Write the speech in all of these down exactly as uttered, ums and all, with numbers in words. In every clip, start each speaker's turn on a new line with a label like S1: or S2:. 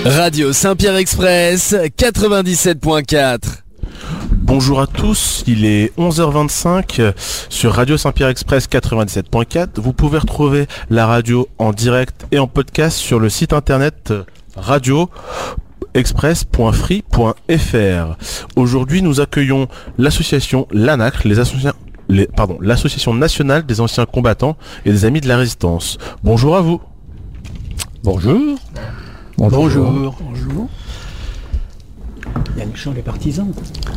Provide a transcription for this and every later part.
S1: Radio Saint-Pierre Express quatre-vingt-dix-sept point quatre.
S2: Bonjour à tous, il est onze heures vingt-cinq sur Radio Saint-Pierre Express quatre-vingt-dix-sept point quatre. Vous pouvez retrouver la radio en direct et en podcast sur le site internet radio express point free point f r. Aujourd'hui, nous accueillons l'association l'ANACRE, les associations Les, pardon, l'Association nationale des anciens combattants et des amis de la résistance. Bonjour à vous.
S3: Bonjour.
S4: Bonjour.
S3: Bonjour.
S4: Bonjour. Il y a le chant des partisans.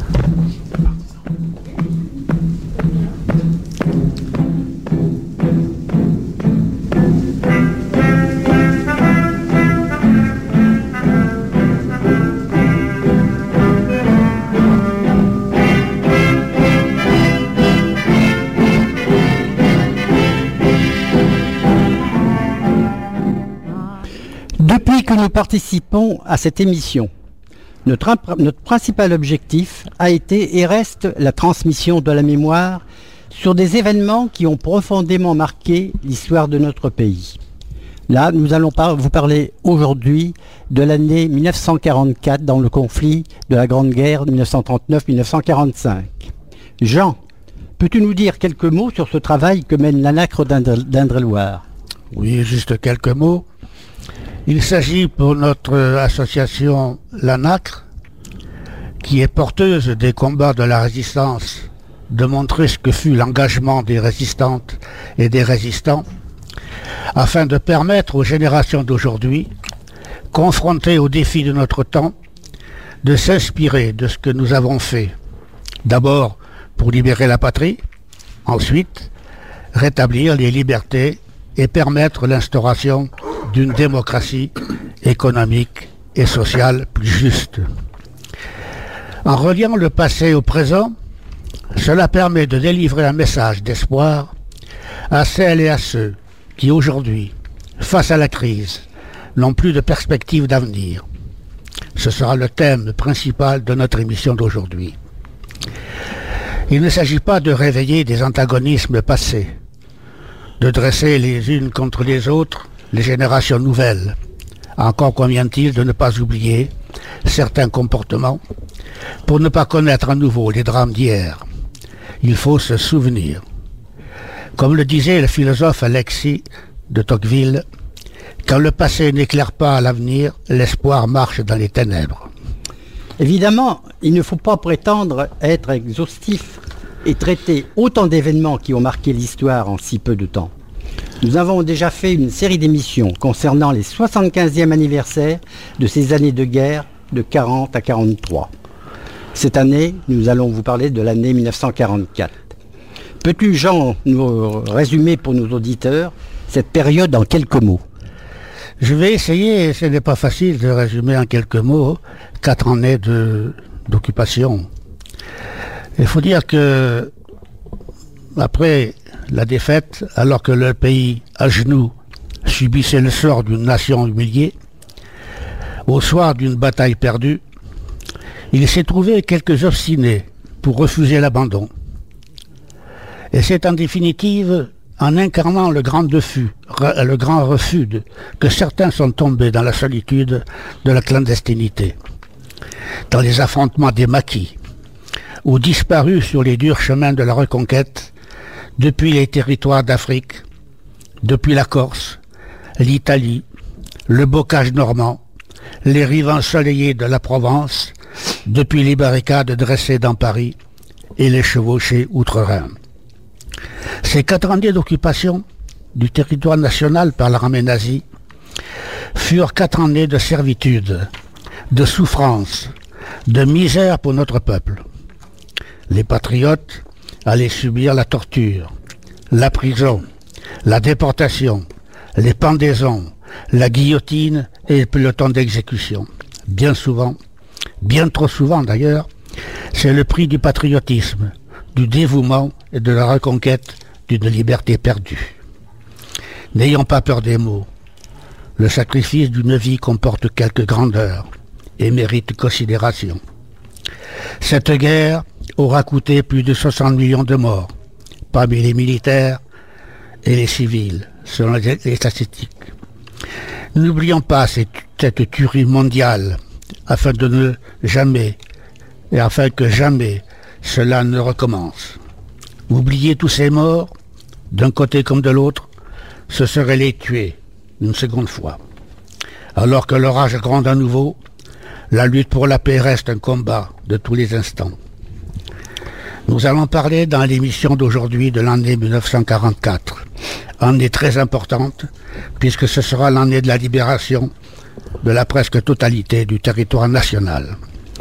S3: Depuis que nous participons à cette émission, notre, imp- notre principal objectif a été et reste la transmission de la mémoire sur des événements qui ont profondément marqué l'histoire de notre pays. Là, nous allons par- vous parler aujourd'hui de l'année mille neuf cent quarante-quatre dans le conflit de la Grande Guerre de mille neuf cent trente-neuf mille neuf cent quarante-cinq. Jean, peux-tu nous dire quelques mots sur ce travail que mène l'ANACRE d'Indre- d'Indre-et-Loire ?
S4: Oui, juste quelques mots. Il s'agit pour notre association l'ANACRE, qui est porteuse des combats de la résistance, de montrer ce que fut l'engagement des résistantes et des résistants, afin de permettre aux générations d'aujourd'hui, confrontées aux défis de notre temps, de s'inspirer de ce que nous avons fait. D'abord pour libérer la patrie, ensuite rétablir les libertés et permettre l'instauration d'une démocratie économique et sociale plus juste. En reliant le passé au présent, cela permet de délivrer un message d'espoir à celles et à ceux qui aujourd'hui, face à la crise, n'ont plus de perspective d'avenir. Ce sera le thème principal de notre émission d'aujourd'hui. Il ne s'agit pas de réveiller des antagonismes passés, de dresser les unes contre les autres les générations nouvelles. Encore convient-il de ne pas oublier certains comportements pour ne pas connaître à nouveau les drames d'hier. Il faut se souvenir. Comme le disait le philosophe Alexis de Tocqueville, quand le passé n'éclaire pas l'avenir, l'espoir marche dans les ténèbres.
S3: Évidemment, il ne faut pas prétendre être exhaustif et traiter autant d'événements qui ont marqué l'histoire en si peu de temps. Nous avons déjà fait une série d'émissions concernant les soixante-quinzième anniversaire de ces années de guerre de quarante à quarante-trois. Cette année, nous allons vous parler de l'année mille neuf cent quarante-quatre. Peux-tu, Jean, nous résumer pour nos auditeurs cette période en quelques mots ?
S4: Je vais essayer, ce n'est pas facile de résumer en quelques mots quatre années de, d'occupation. Il faut dire que, après la défaite, alors que le pays, à genoux, subissait le sort d'une nation humiliée, au soir d'une bataille perdue, il s'est trouvé quelques obstinés pour refuser l'abandon. Et c'est en définitive en incarnant le grand refus, le grand refus de, que certains sont tombés dans la solitude de la clandestinité, dans les affrontements des maquis, ou disparus sur les durs chemins de la reconquête, depuis les territoires d'Afrique, depuis la Corse, l'Italie, le bocage normand, les rives ensoleillées de la Provence, depuis les barricades dressées dans Paris et les chevauchées outre-Rhin. Ces quatre années d'occupation du territoire national par l'armée nazie furent quatre années de servitude, de souffrance, de misère pour notre peuple. Les patriotes allaient subir la torture, la prison, la déportation, les pendaisons, la guillotine et le peloton d'exécution. Bien souvent, bien trop souvent d'ailleurs, c'est le prix du patriotisme, du dévouement et de la reconquête d'une liberté perdue. N'ayons pas peur des mots. Le sacrifice d'une vie comporte quelque grandeur et mérite considération. Cette guerre aura coûté plus de soixante millions de morts, parmi les militaires et les civils, selon les statistiques. N'oublions pas ces cette tuerie mondiale, afin de ne jamais, et afin que jamais, cela ne recommence. Oublier tous ces morts, d'un côté comme de l'autre, ce serait les tuer une seconde fois. Alors que l'orage gronde à nouveau, la lutte pour la paix reste un combat de tous les instants. Nous allons parler dans l'émission d'aujourd'hui de l'année mille neuf cent quarante-quatre, année très importante, puisque ce sera l'année de la libération de la presque totalité du territoire national.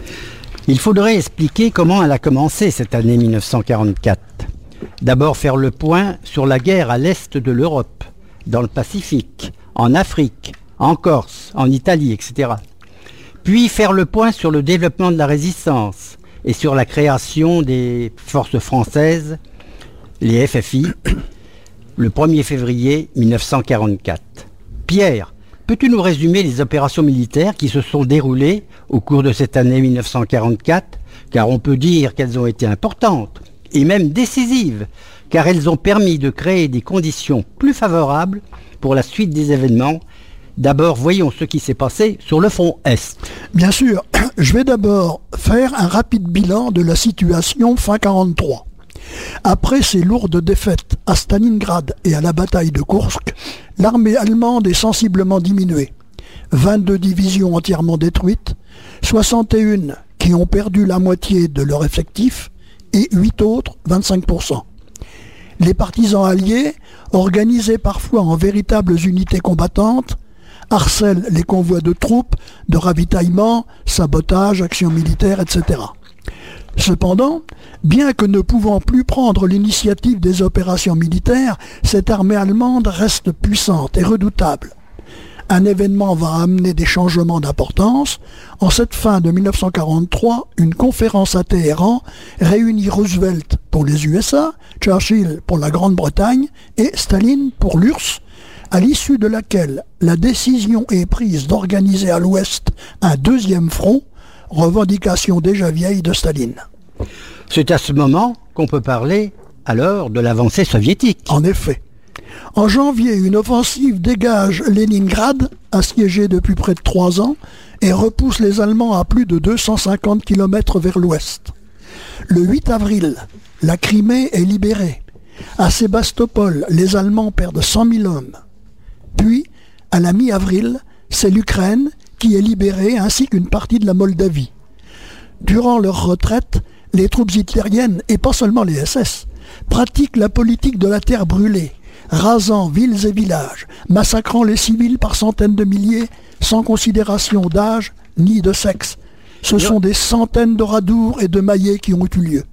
S3: Il faudrait expliquer comment elle a commencé cette année mille neuf cent quarante-quatre. D'abord faire le point sur la guerre à l'est de l'Europe, dans le Pacifique, en Afrique, en Corse, en Italie, et cetera. Puis faire le point sur le développement de la résistance et sur la création des forces françaises, les F F I, le premier février mille neuf cent quarante-quatre. Pierre, peux-tu nous résumer les opérations militaires qui se sont déroulées au cours de cette année mille neuf cent quarante-quatre, car on peut dire qu'elles ont été importantes et même décisives, car elles ont permis de créer des conditions plus favorables pour la suite des événements. D'abord, voyons ce qui s'est passé sur le front Est.
S5: Bien sûr, je vais d'abord faire un rapide bilan de la situation fin quarante-trois. Après ces lourdes défaites à Stalingrad et à la bataille de Koursk, l'armée allemande est sensiblement diminuée. vingt-deux divisions entièrement détruites, soixante et un qui ont perdu la moitié de leur effectif et huit autres, vingt-cinq pour cent. Les partisans alliés, organisés parfois en véritables unités combattantes, harcèlent les convois de troupes, de ravitaillement, sabotage, actions militaires, et cetera. Cependant, bien que ne pouvant plus prendre l'initiative des opérations militaires, cette armée allemande reste puissante et redoutable. Un événement va amener des changements d'importance. En cette fin de mille neuf cent quarante-trois, une conférence à Téhéran réunit Roosevelt pour les U S A, Churchill pour la Grande-Bretagne et Staline pour l'U R S S, à l'issue de laquelle la décision est prise d'organiser à l'Ouest un deuxième front, revendication déjà vieille de Staline.
S3: C'est à ce moment qu'on peut parler alors de l'avancée soviétique.
S5: En effet. En janvier, une offensive dégage Leningrad, assiégé depuis près de trois ans, et repousse les Allemands à plus de deux cent cinquante kilomètres vers l'ouest. Le huit avril, la Crimée est libérée. À Sébastopol, les Allemands perdent cent mille hommes. Puis, à la mi-avril, c'est l'Ukraine qui est libérée ainsi qu'une partie de la Moldavie. Durant leur retraite, les troupes hitlériennes, et pas seulement les S S, pratiquent la politique de la terre brûlée, rasant villes et villages, massacrant les civils par centaines de milliers, sans considération d'âge ni de sexe. Ce sont des centaines de radours et de maillets qui ont eu lieu.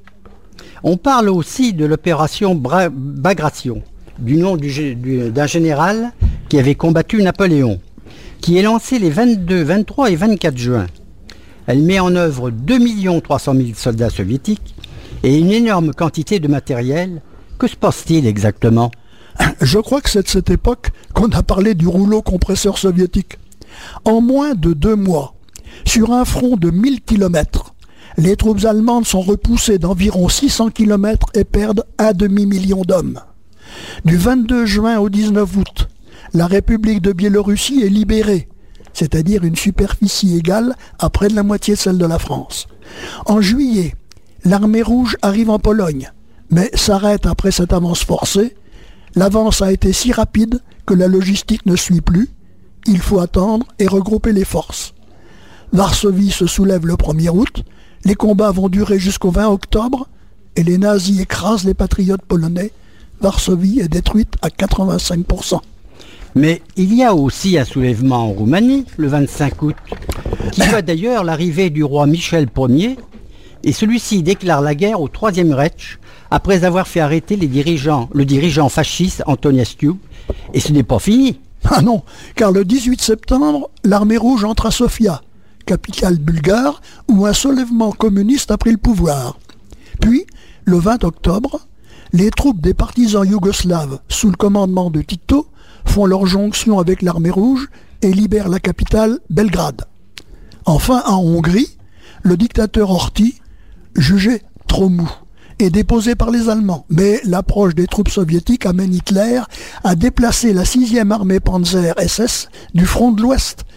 S3: On parle aussi de l'opération Bra- Bagration, du nom du, du, d'un général qui avait combattu Napoléon, qui est lancée les vingt-deux, vingt-trois et vingt-quatre juin. Elle met en œuvre deux millions trois cent mille soldats soviétiques et une énorme quantité de matériel. Que se passe-t-il exactement ?
S5: Je crois que c'est de cette époque qu'on a parlé du rouleau compresseur soviétique. En moins de deux mois, sur un front de mille kilomètres, les troupes allemandes sont repoussées d'environ six cents kilomètres et perdent un demi-million d'hommes. Du vingt-deux juin au dix-neuf août, la République de Biélorussie est libérée, c'est-à-dire une superficie égale à près de la moitié de celle de la France. En juillet, l'armée rouge arrive en Pologne, mais s'arrête après cette avance forcée. L'avance a été si rapide que la logistique ne suit plus. Il faut attendre et regrouper les forces. Varsovie se soulève le premier août, les combats vont durer jusqu'au vingt octobre et les nazis écrasent les patriotes polonais. Varsovie est détruite à quatre-vingt-cinq pour cent.
S3: Mais il y a aussi un soulèvement en Roumanie, le vingt-cinq août, qui voit d'ailleurs l'arrivée du roi Michel Ier, et celui-ci déclare la guerre au Troisième Reich, après avoir fait arrêter les dirigeants, le dirigeant fasciste Antonescu, et ce n'est pas fini.
S5: Ah non, car le dix-huit septembre, l'armée rouge entre à Sofia, capitale bulgare, où un soulèvement communiste a pris le pouvoir. Puis, le vingt octobre, les troupes des partisans yougoslaves, sous le commandement de Tito, font leur jonction avec l'armée rouge et libèrent la capitale, Belgrade. Enfin, en Hongrie, le dictateur Horthy, jugé trop mou, est déposé par les Allemands. Mais l'approche des troupes soviétiques amène Hitler à déplacer la sixième armée Panzer S S du front de l'Ouest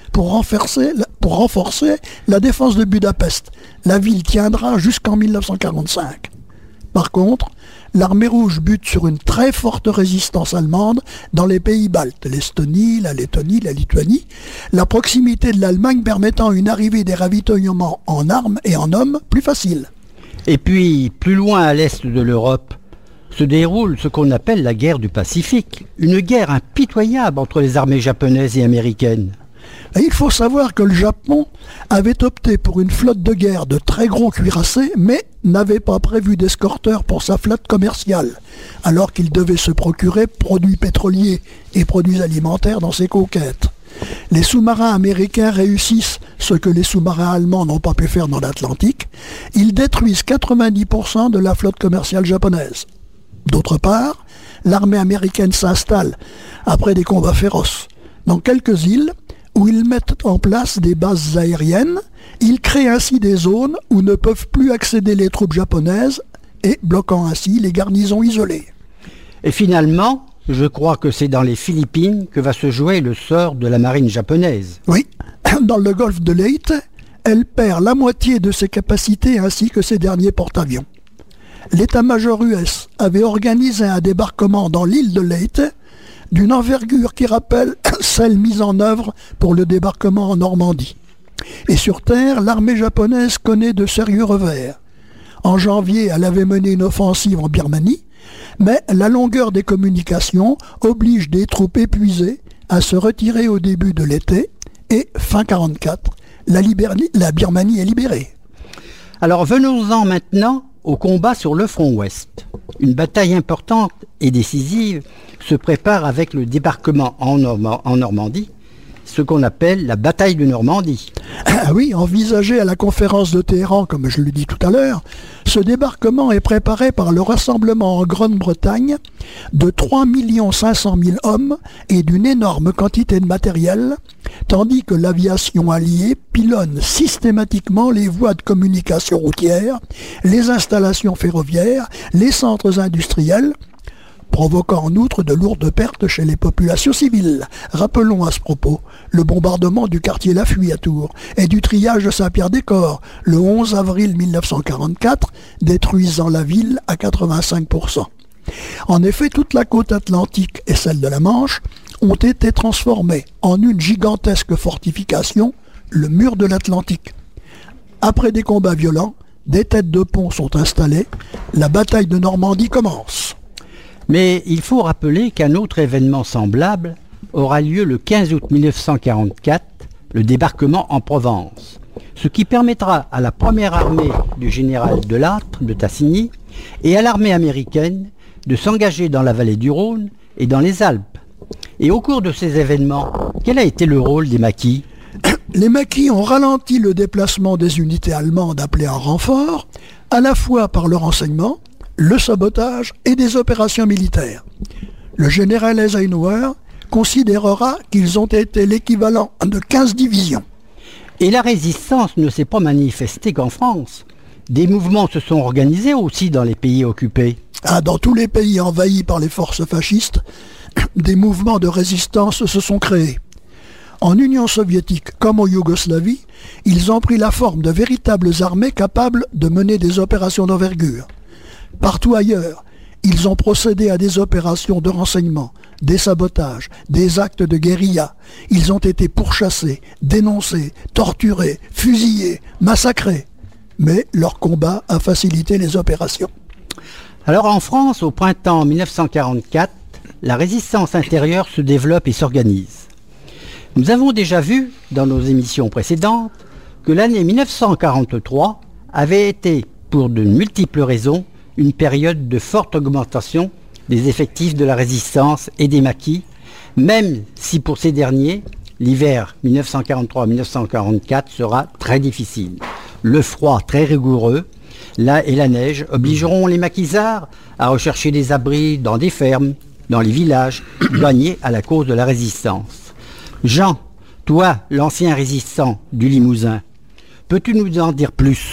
S5: pour renforcer, pour renforcer la défense de Budapest. La ville tiendra jusqu'en mille neuf cent quarante-cinq. Par contre, l'armée rouge bute sur une très forte résistance allemande dans les pays baltes, l'Estonie, la Lettonie, la Lituanie, la proximité de l'Allemagne permettant une arrivée des ravitaillements en armes et en hommes plus facile.
S3: Et puis, plus loin à l'est de l'Europe, se déroule ce qu'on appelle la guerre du Pacifique, une guerre impitoyable entre les armées japonaises et américaines.
S5: Et il faut savoir que le Japon avait opté pour une flotte de guerre de très gros cuirassés, mais n'avait pas prévu d'escorteurs pour sa flotte commerciale, alors qu'il devait se procurer produits pétroliers et produits alimentaires dans ses conquêtes. Les sous-marins américains réussissent ce que les sous-marins allemands n'ont pas pu faire dans l'Atlantique. Ils détruisent quatre-vingt-dix pour cent de la flotte commerciale japonaise. D'autre part, l'armée américaine s'installe, après des combats féroces, dans quelques îles où ils mettent en place des bases aériennes. Ils créent ainsi des zones où ne peuvent plus accéder les troupes japonaises et bloquant ainsi les garnisons isolées.
S3: Et finalement, je crois que c'est dans les Philippines que va se jouer le sort de la marine japonaise.
S5: Oui, dans le golfe de Leyte, elle perd la moitié de ses capacités ainsi que ses derniers porte-avions. L'état-major U S avait organisé un débarquement dans l'île de Leyte d'une envergure qui rappelle celle mise en œuvre pour le débarquement en Normandie. Et sur terre, l'armée japonaise connaît de sérieux revers. En janvier, elle avait mené une offensive en Birmanie, mais la longueur des communications oblige des troupes épuisées à se retirer au début de l'été, et fin quarante-quatre, la, Libér- la Birmanie est libérée.
S3: Alors venons-en maintenant au combat sur le front ouest. Une bataille importante et décisive se prépare avec le débarquement en, Norma- en Normandie, ce qu'on appelle la bataille de Normandie.
S5: Ah oui, envisagé à la conférence de Téhéran, comme je le dis tout à l'heure, ce débarquement est préparé par le rassemblement en Grande-Bretagne de trois millions cinq cent mille hommes et d'une énorme quantité de matériel, tandis que l'aviation alliée pilonne systématiquement les voies de communication routière, les installations ferroviaires, les centres industriels, provoquant en outre de lourdes pertes chez les populations civiles. Rappelons à ce propos le bombardement du quartier Lafuy à Tours et du triage de Saint-Pierre-des-Corps le onze avril mille neuf cent quarante-quatre, détruisant la ville à quatre-vingt-cinq pour cent. En effet, toute la côte atlantique et celle de la Manche ont été transformées en une gigantesque fortification, le mur de l'Atlantique. Après des combats violents, des têtes de pont sont installées, la bataille de Normandie commence.
S3: Mais il faut rappeler qu'un autre événement semblable aura lieu le quinze août mille neuf cent quarante-quatre, le débarquement en Provence, ce qui permettra à la première armée du général Delattre de Tassigny et à l'armée américaine de s'engager dans la vallée du Rhône et dans les Alpes. Et au cours de ces événements, quel a été le rôle des maquis ?
S5: Les maquis ont ralenti le déplacement des unités allemandes appelées en renfort, à la fois par le renseignement, le sabotage et des opérations militaires. Le général Eisenhower considérera qu'ils ont été l'équivalent de quinze divisions.
S3: Et la résistance ne s'est pas manifestée qu'en France. Des mouvements se sont organisés aussi dans les pays occupés.
S5: Ah, dans tous les pays envahis par les forces fascistes, des mouvements de résistance se sont créés. En Union soviétique comme en Yougoslavie, ils ont pris la forme de véritables armées capables de mener des opérations d'envergure. Partout ailleurs, ils ont procédé à des opérations de renseignement, des sabotages, des actes de guérilla. Ils ont été pourchassés, dénoncés, torturés, fusillés, massacrés. Mais leur combat a facilité les opérations.
S3: Alors en France, au printemps mille neuf cent quarante-quatre, la résistance intérieure se développe et s'organise. Nous avons déjà vu, dans nos émissions précédentes, que l'année mille neuf cent quarante-trois avait été, pour de multiples raisons, une période de forte augmentation des effectifs de la résistance et des maquis, même si pour ces derniers, l'hiver mille neuf cent quarante-trois mille neuf cent quarante-quatre sera très difficile. Le froid très rigoureux, là et la neige obligeront les maquisards à rechercher des abris dans des fermes, dans les villages, gagnés à la cause de la résistance. Jean, toi, l'ancien résistant du Limousin, peux-tu nous en dire plus ?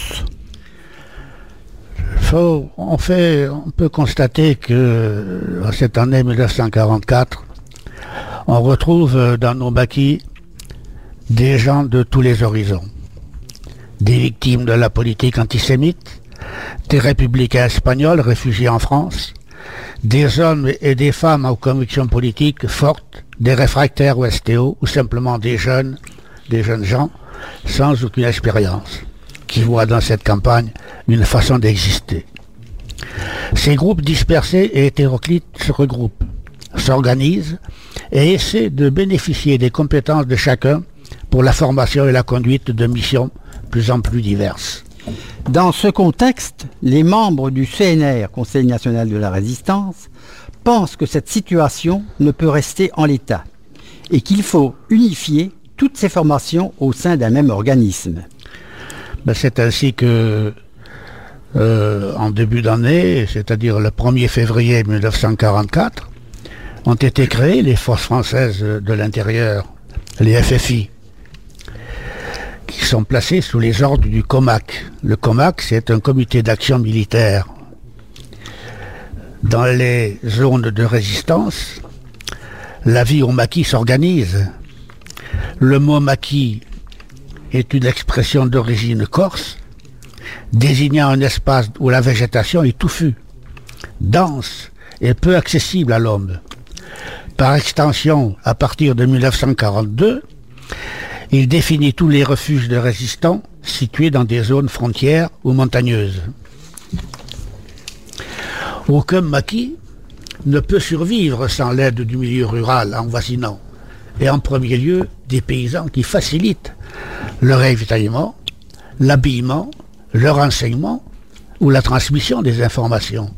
S4: Faut, on, fait, on peut constater que en cette année mille neuf cent quarante-quatre, on retrouve dans nos maquis des gens de tous les horizons. Des victimes de la politique antisémite, des républicains espagnols réfugiés en France, des hommes et des femmes aux convictions politiques fortes, des réfractaires au S T O ou simplement des jeunes, des jeunes gens sans aucune expérience, qui voient dans cette campagne une façon d'exister. Ces groupes dispersés et hétéroclites se regroupent, s'organisent et essaient de bénéficier des compétences de chacun pour la formation et la conduite de missions de plus en plus diverses.
S3: Dans ce contexte, les membres du C N R, Conseil national de la résistance, pensent que cette situation ne peut rester en l'état et qu'il faut unifier toutes ces formations au sein d'un même organisme.
S4: Ben, c'est ainsi que, euh, en début d'année, c'est-à-dire le premier février mille neuf cent quarante-quatre, ont été créées les Forces françaises de l'intérieur, les F F I, qui sont placées sous les ordres du COMAC. Le COMAC, c'est un comité d'action militaire. Dans les zones de résistance, la vie au maquis s'organise. Le mot maquis est une expression d'origine corse, désignant un espace où la végétation est touffue, dense et peu accessible à l'homme. Par extension, à partir de mille neuf cent quarante-deux, il définit tous les refuges de résistants situés dans des zones frontières ou montagneuses. Aucun maquis ne peut survivre sans l'aide du milieu rural envoisinant, et en premier lieu des paysans qui facilitent le ravitaillement, l'habillement, le renseignement ou la transmission des informations.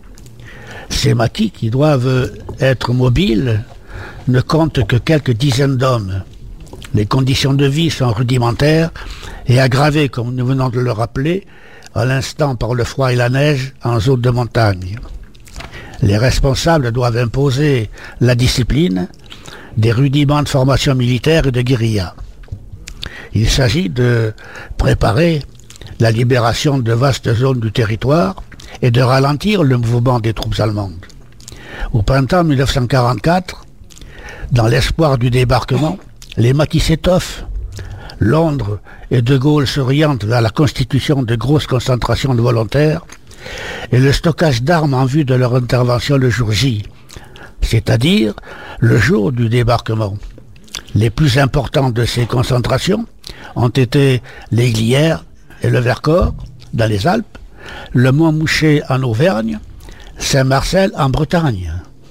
S4: Ces maquis, qui doivent être mobiles, ne comptent que quelques dizaines d'hommes. Les conditions de vie sont rudimentaires et aggravées, comme nous venons de le rappeler, à l'instant par le froid et la neige en zone de montagne. Les responsables doivent imposer la discipline, des rudiments de formation militaire et de guérilla. Il s'agit de préparer la libération de vastes zones du territoire et de ralentir le mouvement des troupes allemandes. Au printemps mille neuf cent quarante-quatre, dans l'espoir du débarquement, les maquis s'étoffent. Londres et De Gaulle s'orientent vers la constitution de grosses concentrations de volontaires et le stockage d'armes en vue de leur intervention le jour J, c'est-à-dire le jour du débarquement. Les plus importantes de ces concentrations ont été les Glières et le Vercors, dans les Alpes, le Mont-Mouchet en Auvergne, Saint-Marcel en Bretagne.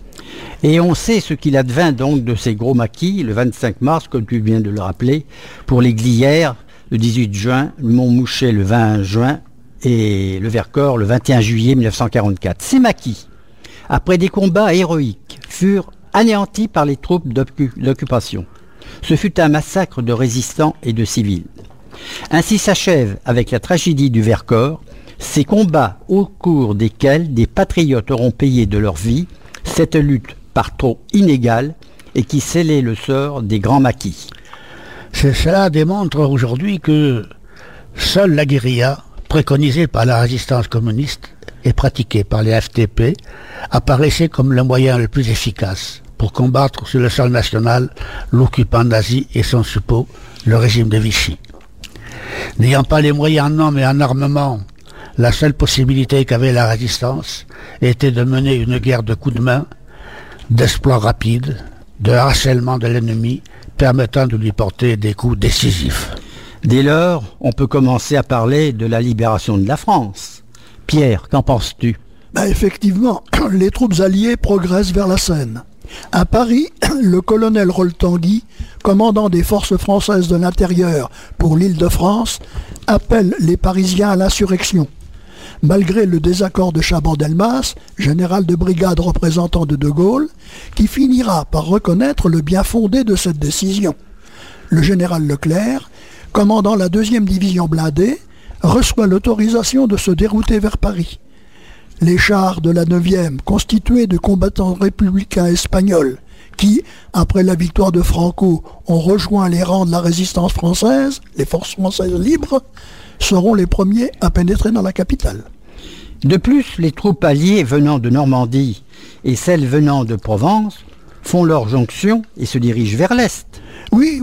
S3: Et on sait ce qu'il advint donc de ces gros maquis le vingt-cinq mars, comme tu viens de le rappeler, pour les Glières le dix-huit juin, le Mont-Mouchet le vingt juin et le Vercors le vingt et un juillet mille neuf cent quarante-quatre. Ces maquis, après des combats héroïques, furent anéantis par les troupes d'occupation. Ce fut un massacre de résistants et de civils. Ainsi s'achève, avec la tragédie du Vercors, ces combats au cours desquels des patriotes auront payé de leur vie cette lutte par trop inégale et qui scellait le sort des grands maquis.
S4: Cela démontre aujourd'hui que seule la guérilla, préconisée par la résistance communiste et pratiquée par les F T P, apparaissait comme le moyen le plus efficace pour combattre sur le sol national l'occupant nazi et son suppôt, le régime de Vichy. N'ayant pas les moyens en hommes et en armement, la seule possibilité qu'avait la résistance était de mener une guerre de coups de main, d'exploits rapides, de harcèlement de l'ennemi, permettant de lui porter des coups décisifs.
S3: Dès lors, on peut commencer à parler de la libération de la France. Pierre, qu'en penses-tu ?
S5: Ben effectivement, les troupes alliées progressent vers la Seine. À Paris, le colonel Rol-Tanguy, commandant des forces françaises de l'intérieur pour l'Île-de-France, appelle les Parisiens à l'insurrection. Malgré le désaccord de Chaban-Delmas, général de brigade représentant de De Gaulle, qui finira par reconnaître le bien fondé de cette décision. Le général Leclerc, commandant la deuxième division blindée, reçoit l'autorisation de se dérouter vers Paris. Les chars de la neuvième, constitués de combattants républicains espagnols, qui, après la victoire de Franco, ont rejoint les rangs de la résistance française, les forces françaises libres, seront les premiers à pénétrer dans la capitale.
S3: De plus, les troupes alliées venant de Normandie et celles venant de Provence font leur jonction et se dirigent vers l'Est.
S5: Oui, oui,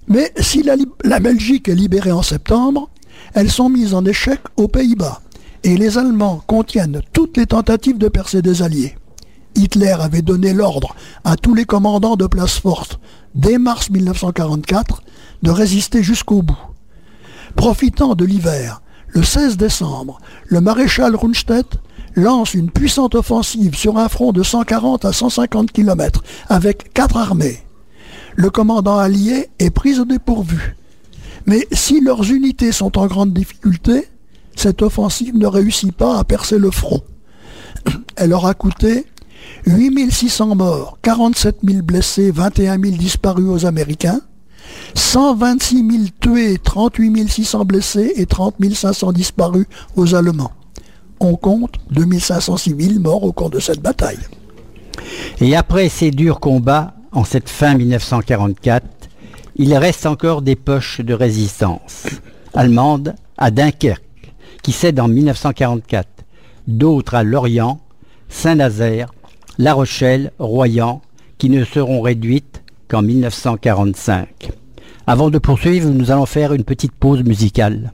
S5: Mais si la, la Belgique est libérée en septembre, elles sont mises en échec aux Pays-Bas et les Allemands contiennent toutes les tentatives de percée des Alliés. Hitler avait donné l'ordre à tous les commandants de place forte dès mars mille neuf cent quarante-quatre de résister jusqu'au bout. Profitant de l'hiver, le seize décembre, le maréchal Rundstedt lance une puissante offensive sur un front de cent quarante à cent cinquante kilomètres avec quatre armées. Le commandant allié est pris au dépourvu. Mais si leurs unités sont en grande difficulté, cette offensive ne réussit pas à percer le front. Elle aura coûté huit mille six cents morts, quarante-sept mille blessés, vingt et un mille disparus aux Américains, cent vingt-six mille tués, trente-huit mille six cents blessés et trente mille cinq cents disparus aux Allemands. On compte deux mille cinq cents civils morts au cours de cette bataille.
S3: Et après ces durs combats, en cette fin mille neuf cent quarante-quatre, il reste encore des poches de résistance allemande à Dunkerque, qui cède en mille neuf cent quarante-quatre, d'autres à Lorient, Saint-Nazaire, La Rochelle, Royan, qui ne seront réduites qu'en mille neuf cent quarante-cinq. Avant de poursuivre, nous allons faire une petite pause musicale.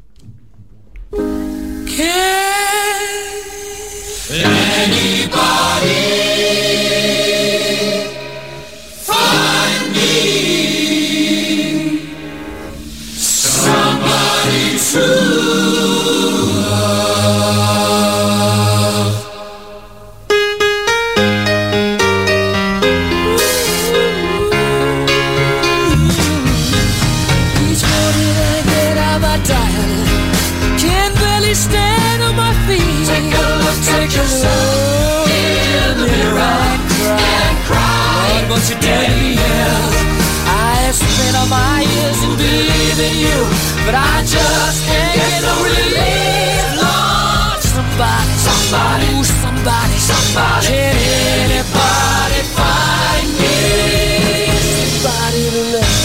S6: But I just can't get no relief, Lord. Somebody, somebody, ooh, somebody, somebody. Can anybody find me somebody to love?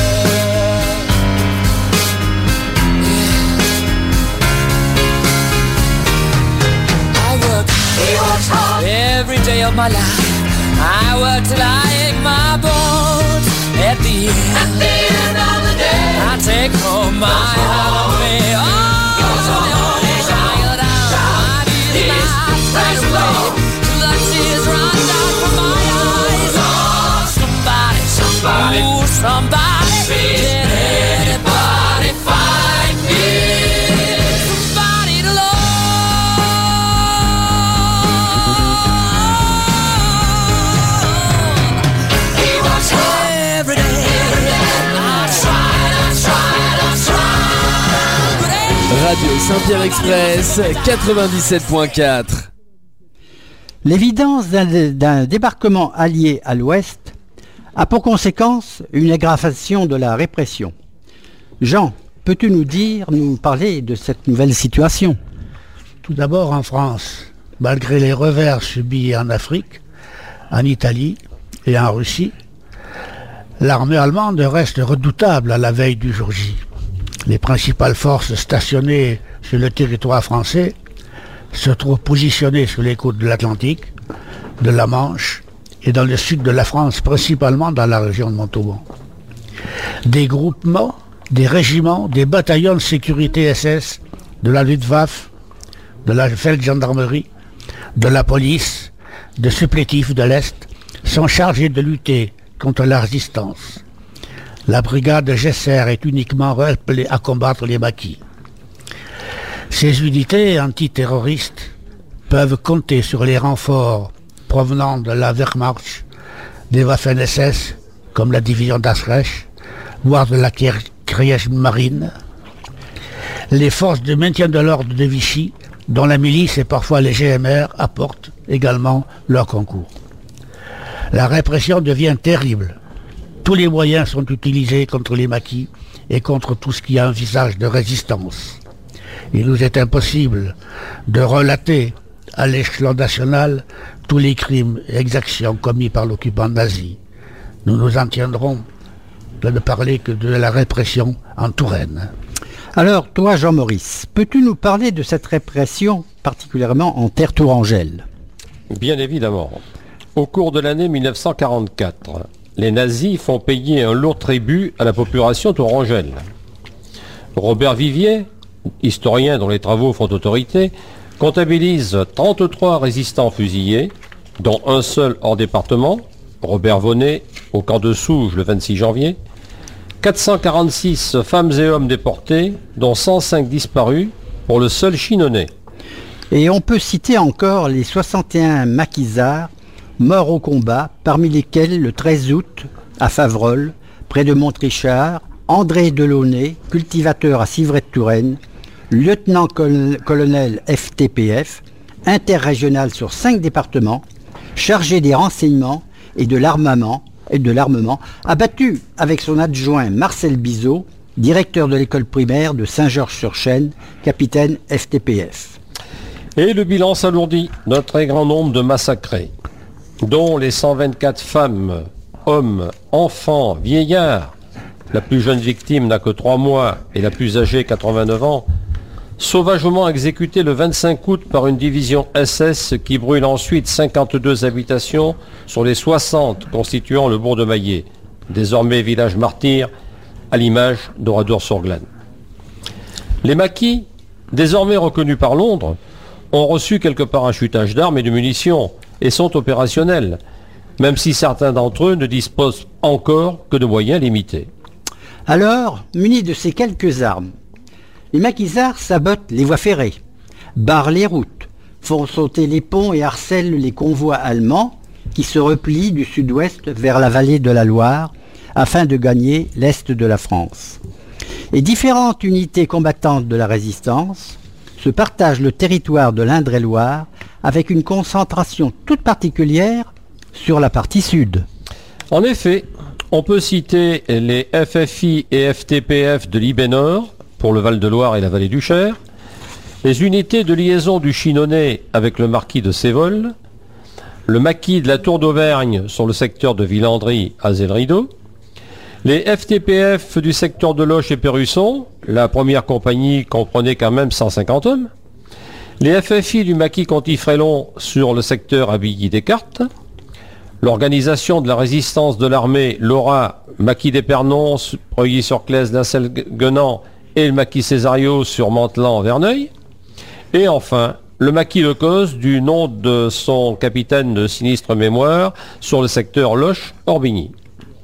S6: Yeah. I work, he works hard every day of my life. I work till I ache my bones. At the end, at the end of the day, I take home my holiday. Oh, so child down, I be my right away. Till the tears run down from my eyes. Oh, somebody, somebody, ooh, somebody, can anybody find me somebody to love? He works hard every day.
S1: Radio Saint-Pierre Express quatre-vingt-dix-sept point quatre.
S3: L'évidence d'un, d'un débarquement allié à l'ouest a pour conséquence une aggravation de la répression. Jean, peux-tu nous dire, nous parler de cette nouvelle situation?
S4: Tout d'abord en France, malgré les revers subis en Afrique, en Italie et en Russie, l'armée allemande reste redoutable à la veille du jour J. Les principales forces stationnées sur le territoire français se trouvent positionnées sur les côtes de l'Atlantique, de la Manche et dans le sud de la France, principalement dans la région de Montauban. Des groupements, des régiments, des bataillons de sécurité S S, de la Luftwaffe, de la Feldgendarmerie, de la police, de supplétifs de l'Est sont chargés de lutter contre la résistance. La brigade Gesser est uniquement appelée à combattre les maquis. Ces unités antiterroristes peuvent compter sur les renforts provenant de la Wehrmacht, des Waffen-S S, comme la division d'Asreich, voire de la Kriegsmarine, les forces de maintien de l'ordre de Vichy, dont la milice et parfois les G M R apportent également leur concours. La répression devient terrible. Tous les moyens sont utilisés contre les maquis et contre tout ce qui a un visage de résistance. Il nous est impossible de relater à l'échelon national tous les crimes et exactions commis par l'occupant nazi. Nous nous en tiendrons de ne parler que de la répression en Touraine.
S3: Alors, toi, Jean-Maurice, peux-tu nous parler de cette répression, particulièrement en terre tourangelle?
S7: Bien évidemment. Au cours de l'année mille neuf cent quarante-quatre, les nazis font payer un lourd tribut à la population tourangelle. Robert Vivier, historien dont les travaux font autorité, comptabilise trente-trois résistants fusillés, dont un seul hors département, Robert Vonnet, au camp de Souges le vingt-six janvier, quatre cent quarante-six femmes et hommes déportés, dont cent cinq disparus, pour le seul Chinonais.
S3: Et on peut citer encore les soixante et un maquisards morts au combat, parmi lesquels le treize août, à Faverolles, près de Montrichard, André Delaunay, cultivateur à Civray-de-Touraine, lieutenant-colonel F T P F, interrégional sur cinq départements, chargé des renseignements et de l'armement, et de l'armement, abattu avec son adjoint Marcel Bizot, directeur de l'école primaire de Saint-Georges-sur-Chêne, capitaine F T P F.
S7: Et le bilan s'alourdit d'un très grand nombre de massacrés, dont les cent vingt-quatre femmes, hommes, enfants, vieillards, la plus jeune victime n'a que trois mois et la plus âgée quatre-vingt-neuf ans, sauvagement exécutés le vingt-cinq août par une division S S qui brûle ensuite cinquante-deux habitations sur les soixante constituant le bourg de Maillé, désormais village martyr, à l'image d'Oradour-sur-Glane. Les maquis, désormais reconnus par Londres, ont reçu quelques parachutages d'armes et de munitions et sont opérationnels, même si certains d'entre eux ne disposent encore que de moyens limités.
S3: Alors, munis de ces quelques armes, les maquisards sabotent les voies ferrées, barrent les routes, font sauter les ponts et harcèlent les convois allemands qui se replient du sud-ouest vers la vallée de la Loire afin de gagner l'est de la France. Et différentes unités combattantes de la résistance se partagent le territoire de l'Indre-et-Loire avec une concentration toute particulière sur la partie sud.
S7: En effet, on peut citer les F F I et F T P F de l'Ibé-Nord, pour le Val-de-Loire et la vallée du Cher, les unités de liaison du Chinonais avec le marquis de Sévol, le maquis de la Tour d'Auvergne sur le secteur de Villandry à Zé-le-Rideau, les F T P F du secteur de Loches et Perrusson, la première compagnie comprenait quand même cent cinquante hommes, les F F I du maquis Contifrélon sur le secteur à Billy-Descartes, l'organisation de la résistance de l'armée Laura, maquis d'Épernon, Preuilly-sur-Claise, Lincel-Guenant et le maquis Césario sur Mantelan-Verneuil, et enfin le maquis Lecause du nom de son capitaine de sinistre mémoire sur le secteur Loches-Orbigny.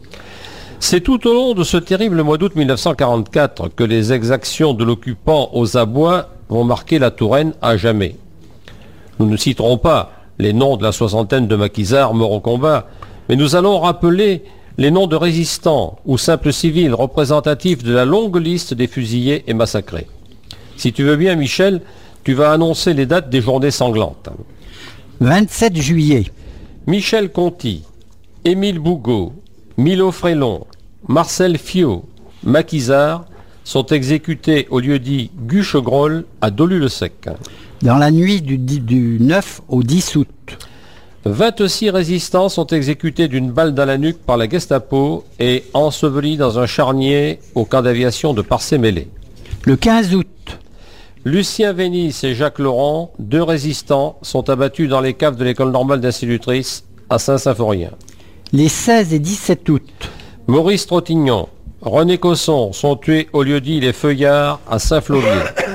S7: C'est tout au long de ce terrible mois d'août mille neuf cent quarante-quatre que les exactions de l'occupant aux abois vont marquer la Touraine à jamais. Nous ne citerons pas les noms de la soixantaine de maquisards morts au combat, mais nous allons rappeler les noms de résistants ou simples civils représentatifs de la longue liste des fusillés et massacrés. Si tu veux bien, Michel, tu vas annoncer les dates des journées sanglantes.
S3: vingt-sept juillet.
S7: Michel Conti, Émile Bougot, Milo Frélon, Marcel Fiot, maquisards sont exécutés au lieu-dit Guchegrol à Dolu-le-Sec.
S3: Dans la nuit du, du neuf au dix août.
S7: vingt-six résistants sont exécutés d'une balle dans la nuque par la Gestapo et ensevelis dans un charnier au camp d'aviation de Parcé-Mêlé.
S3: Le quinze août.
S7: Lucien Vénis et Jacques Laurent, deux résistants, sont abattus dans les caves de l'école normale d'institutrice à Saint-Symphorien.
S3: Les seize et dix-sept août.
S7: Maurice Trottignon, René Cosson sont tués au lieu-dit Les Feuillards à Saint-Flovier.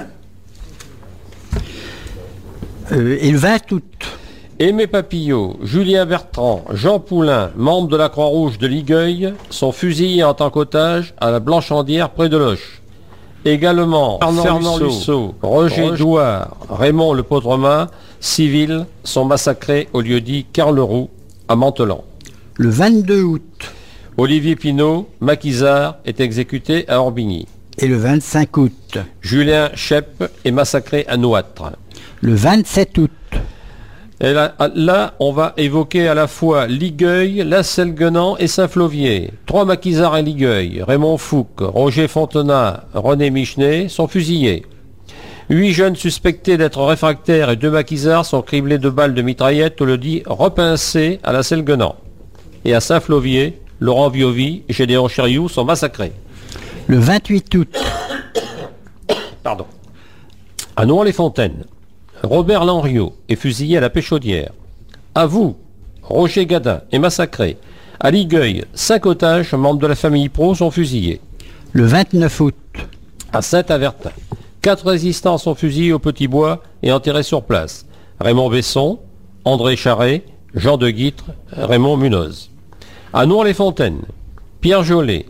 S3: Euh, et le vingt août.
S7: Aimé Papillot, Julien Bertrand, Jean Poulain, membres de la Croix-Rouge de Ligueuil, sont fusillés en tant qu'otages à la Blanchandière près de Loches. Également, Fernand Lussot, Roger Roger Douard, Raymond Le Potremin, civils, sont massacrés au lieu-dit Carleroux à Mantelan.
S3: Le vingt-deux août.
S7: Olivier Pinault, maquisard, est exécuté à Orbigny.
S3: Et le vingt-cinq août.
S7: Julien Chep est massacré à Nouâtre.
S3: Le vingt-sept août.
S7: Et là, là, on va évoquer à la fois Ligueuil, Lincel-Guenant et Saint-Flovier. Trois maquisards à Ligueuil, Raymond Fouque, Roger Fontenat, René Michenet, sont fusillés. Huit jeunes suspectés d'être réfractaires et deux maquisards sont criblés de balles de mitraillette au lieu-dit repincé à Lincel-Guenant. Et à Saint-Flovier, Laurent Viovi et Gédéon Chériou sont massacrés.
S3: Le vingt-huit août.
S7: Pardon. À Nohant-les-Fontaines, Robert Lanriot est fusillé à la Péchaudière. À vous, Roger Gadin est massacré. À Ligueuil, cinq otages, membres de la famille Pro, sont fusillés.
S3: Le vingt-neuf août.
S7: À Saint-Avertin, quatre résistants sont fusillés au Petit Bois et enterrés sur place. Raymond Besson, André Charret, Jean de Guitre, Raymond Munoz. À Noir-les-Fontaines, Pierre Jolet,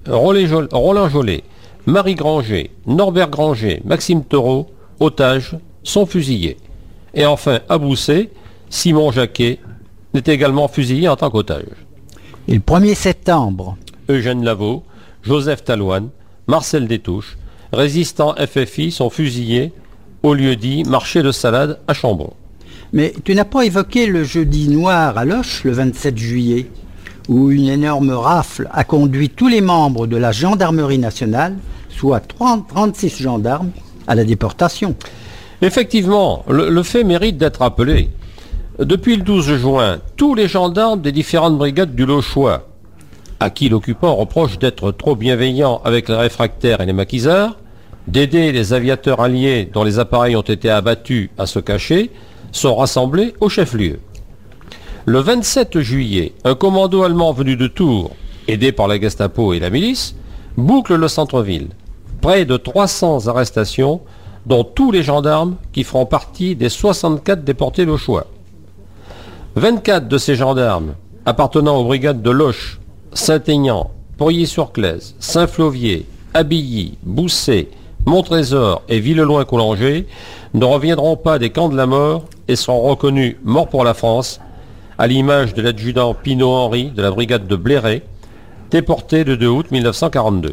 S7: Roland Jolet, Marie Granger, Norbert Granger, Maxime Taureau, otages, sont fusillés. Et enfin, à Boussay, Simon Jacquet est également fusillé en tant qu'otage.
S3: Et le premier septembre,
S7: Eugène Lavaux, Joseph Talouane, Marcel Détouche, résistants F F I, sont fusillés au lieu-dit marché de Salade à Chambon.
S3: mais tu n'as pas évoqué le jeudi noir à Loches, le vingt-sept juillet, où une énorme rafle a conduit tous les membres de la gendarmerie nationale, soit trente, trente-six gendarmes, à la déportation.
S7: Effectivement, le, le fait mérite d'être rappelé. Depuis le douze juin, tous les gendarmes des différentes brigades du Lochois, à qui l'occupant reproche d'être trop bienveillant avec les réfractaires et les maquisards, d'aider les aviateurs alliés dont les appareils ont été abattus à se cacher, sont rassemblés au chef-lieu. Le vingt-sept juillet, un commando allemand venu de Tours, aidé par la Gestapo et la milice, boucle le centre-ville. Près de trois cents arrestations, dont tous les gendarmes qui feront partie des soixante-quatre déportés lochois. vingt-quatre de ces gendarmes, appartenant aux brigades de Loches, Saint-Aignan, Pourrier-sur-Claise, Saint-Flovier, Abilly, Boussay, Montrésor et Villeloin-Coulanger, ne reviendront pas des camps de la mort et seront reconnus morts pour la France, à l'image de l'adjudant Pinault-Henry de la brigade de Bléré, déporté le deux août mille neuf cent quarante-deux.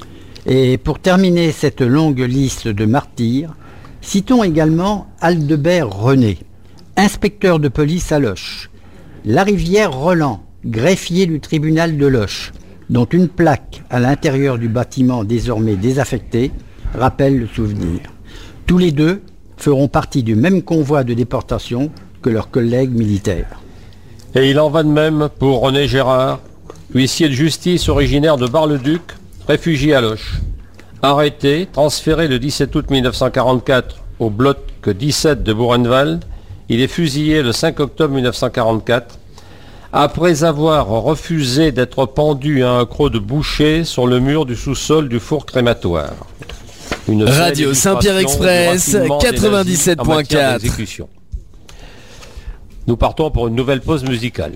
S3: Et pour terminer cette longue liste de martyrs, citons également Aldebert René, inspecteur de police à Loches, Larivière Roland, greffier du tribunal de Loches, dont une plaque à l'intérieur du bâtiment désormais désaffecté rappelle le souvenir. Tous les deux feront partie du même convoi de déportation que leurs collègues militaires.
S7: Et il en va de même pour René Gérard, huissier de justice originaire de Bar-le-Duc, réfugié à Loches. Arrêté, transféré le dix-sept août mille neuf cent quarante-quatre au bloc dix-sept de Buchenwald, il est fusillé le cinq octobre mille neuf cent quarante-quatre, après avoir refusé d'être pendu à un croc de boucher sur le mur du sous-sol du four crématoire. Une
S1: Radio Saint-Pierre Express quatre-vingt-dix-sept point quatre.
S7: Nous partons pour une nouvelle pause musicale.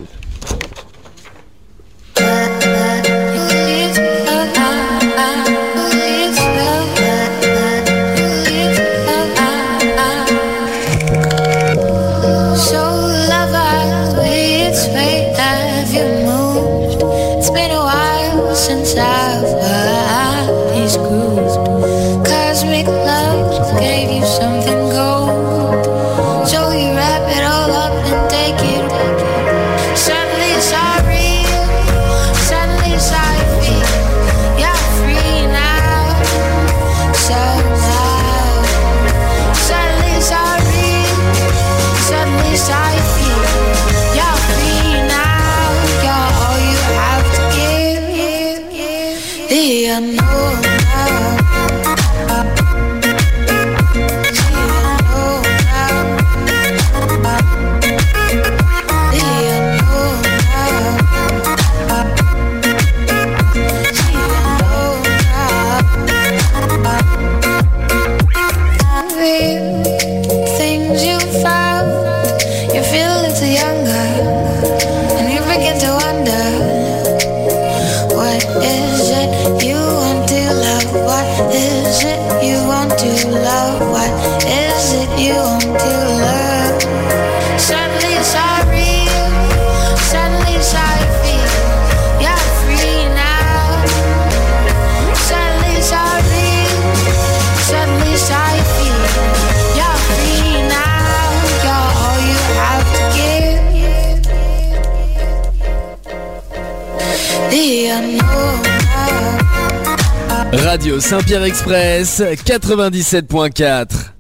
S1: Radio Saint-Pierre Express quatre-vingt-dix-sept point quatre.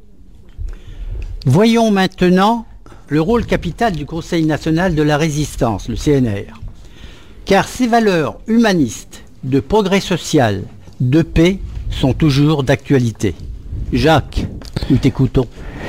S3: Voyons maintenant le rôle capital du Conseil national de la résistance, le C N R. Car ses valeurs humanistes, de progrès social, de paix, sont toujours d'actualité. Jacques, nous t'écoutons.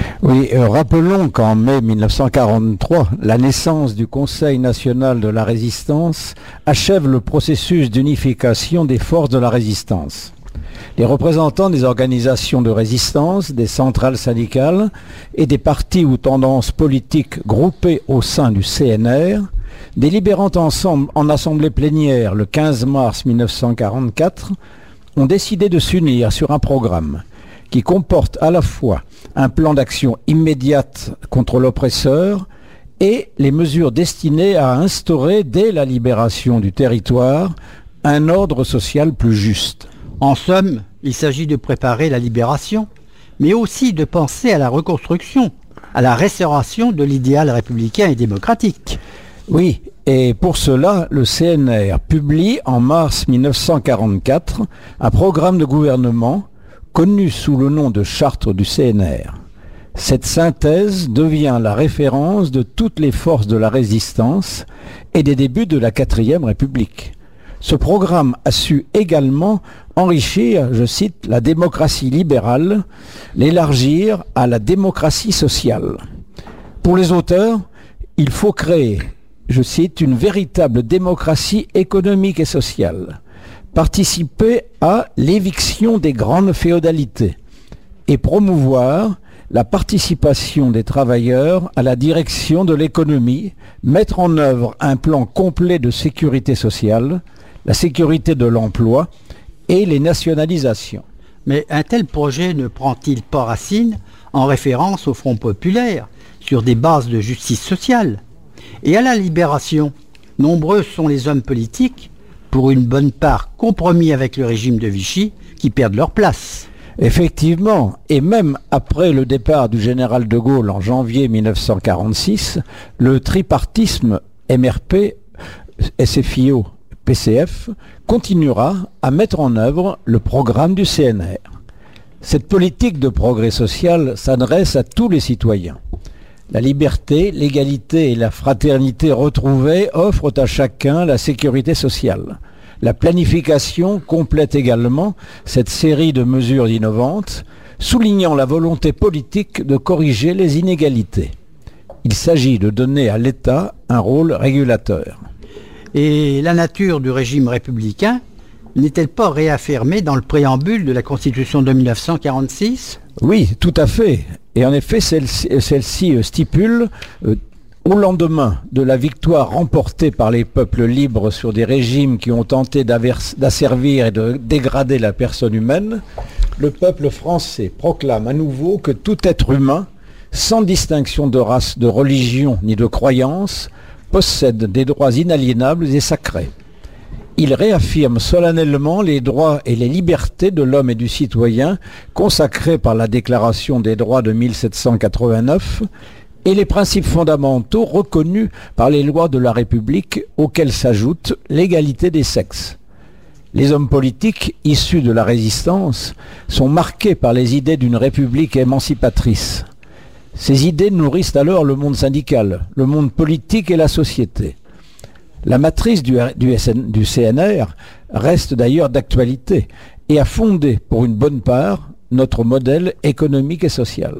S8: Oui, euh, rappelons qu'en mai mille neuf cent quarante-trois, la naissance du Conseil national de la résistance achève le processus d'unification des forces de la résistance. Les représentants des organisations de résistance, des centrales syndicales et des partis ou tendances politiques groupés au sein du C N R, délibérant ensemble en assemblée plénière le quinze mars mille neuf cent quarante-quatre, ont décidé de s'unir sur un programme qui comporte à la fois un plan d'action immédiate contre l'oppresseur et les mesures destinées à instaurer, dès la libération du territoire, un ordre social plus juste.
S3: En somme, il s'agit de préparer la libération, mais aussi de penser à la reconstruction, à la restauration de l'idéal républicain et démocratique.
S8: Oui, et pour cela, le C N R publie en mars mille neuf cent quarante-quatre un programme de gouvernement connu sous le nom de Charte du C N R. Cette synthèse devient la référence de toutes les forces de la résistance et des débuts de la quatrième République. Ce programme a su également enrichir, je cite, la démocratie libérale, l'élargir à la démocratie sociale. Pour les auteurs, il faut créer, je cite, une véritable démocratie économique et sociale, participer à l'éviction des grandes féodalités et promouvoir la participation des travailleurs à la direction de l'économie, mettre en œuvre un plan complet de sécurité sociale, la sécurité de l'emploi et les nationalisations.
S3: Mais un tel projet ne prend-il pas racine en référence au Front populaire, sur des bases de justice sociale? Et à la libération, nombreux sont les hommes politiques, pour une bonne part compromis avec le régime de Vichy, qui perdent leur place.
S8: Effectivement, et même après le départ du général de Gaulle en janvier mille neuf cent quarante-six, le tripartisme M R P, S F I O, P C F continuera à mettre en œuvre le programme du C N R. Cette politique de progrès social s'adresse à tous les citoyens. La liberté, l'égalité et la fraternité retrouvées offrent à chacun la sécurité sociale. La planification complète également cette série de mesures innovantes, soulignant la volonté politique de corriger les inégalités. Il s'agit de donner à l'État un rôle régulateur.
S3: Et la nature du régime républicain n'est-elle pas réaffirmée dans le préambule de la Constitution de mille neuf cent quarante-six ?
S8: Oui, tout à fait. Et en effet, celle-ci, celle-ci stipule, euh, au lendemain de la victoire remportée par les peuples libres sur des régimes qui ont tenté d'asservir et de dégrader la personne humaine, le peuple français proclame à nouveau que tout être humain, sans distinction de race, de religion ni de croyance, possède des droits inaliénables et sacrés. Il réaffirme solennellement les droits et les libertés de l'homme et du citoyen consacrés par la Déclaration des droits de mille sept cent quatre-vingt-neuf et les principes fondamentaux reconnus par les lois de la République auxquels s'ajoute l'égalité des sexes. Les hommes politiques issus de la résistance sont marqués par les idées d'une République émancipatrice. Ces idées nourrissent alors le monde syndical, le monde politique et la société. La matrice du, du, S N, du C N R reste d'ailleurs d'actualité et a fondé pour une bonne part notre modèle économique et social.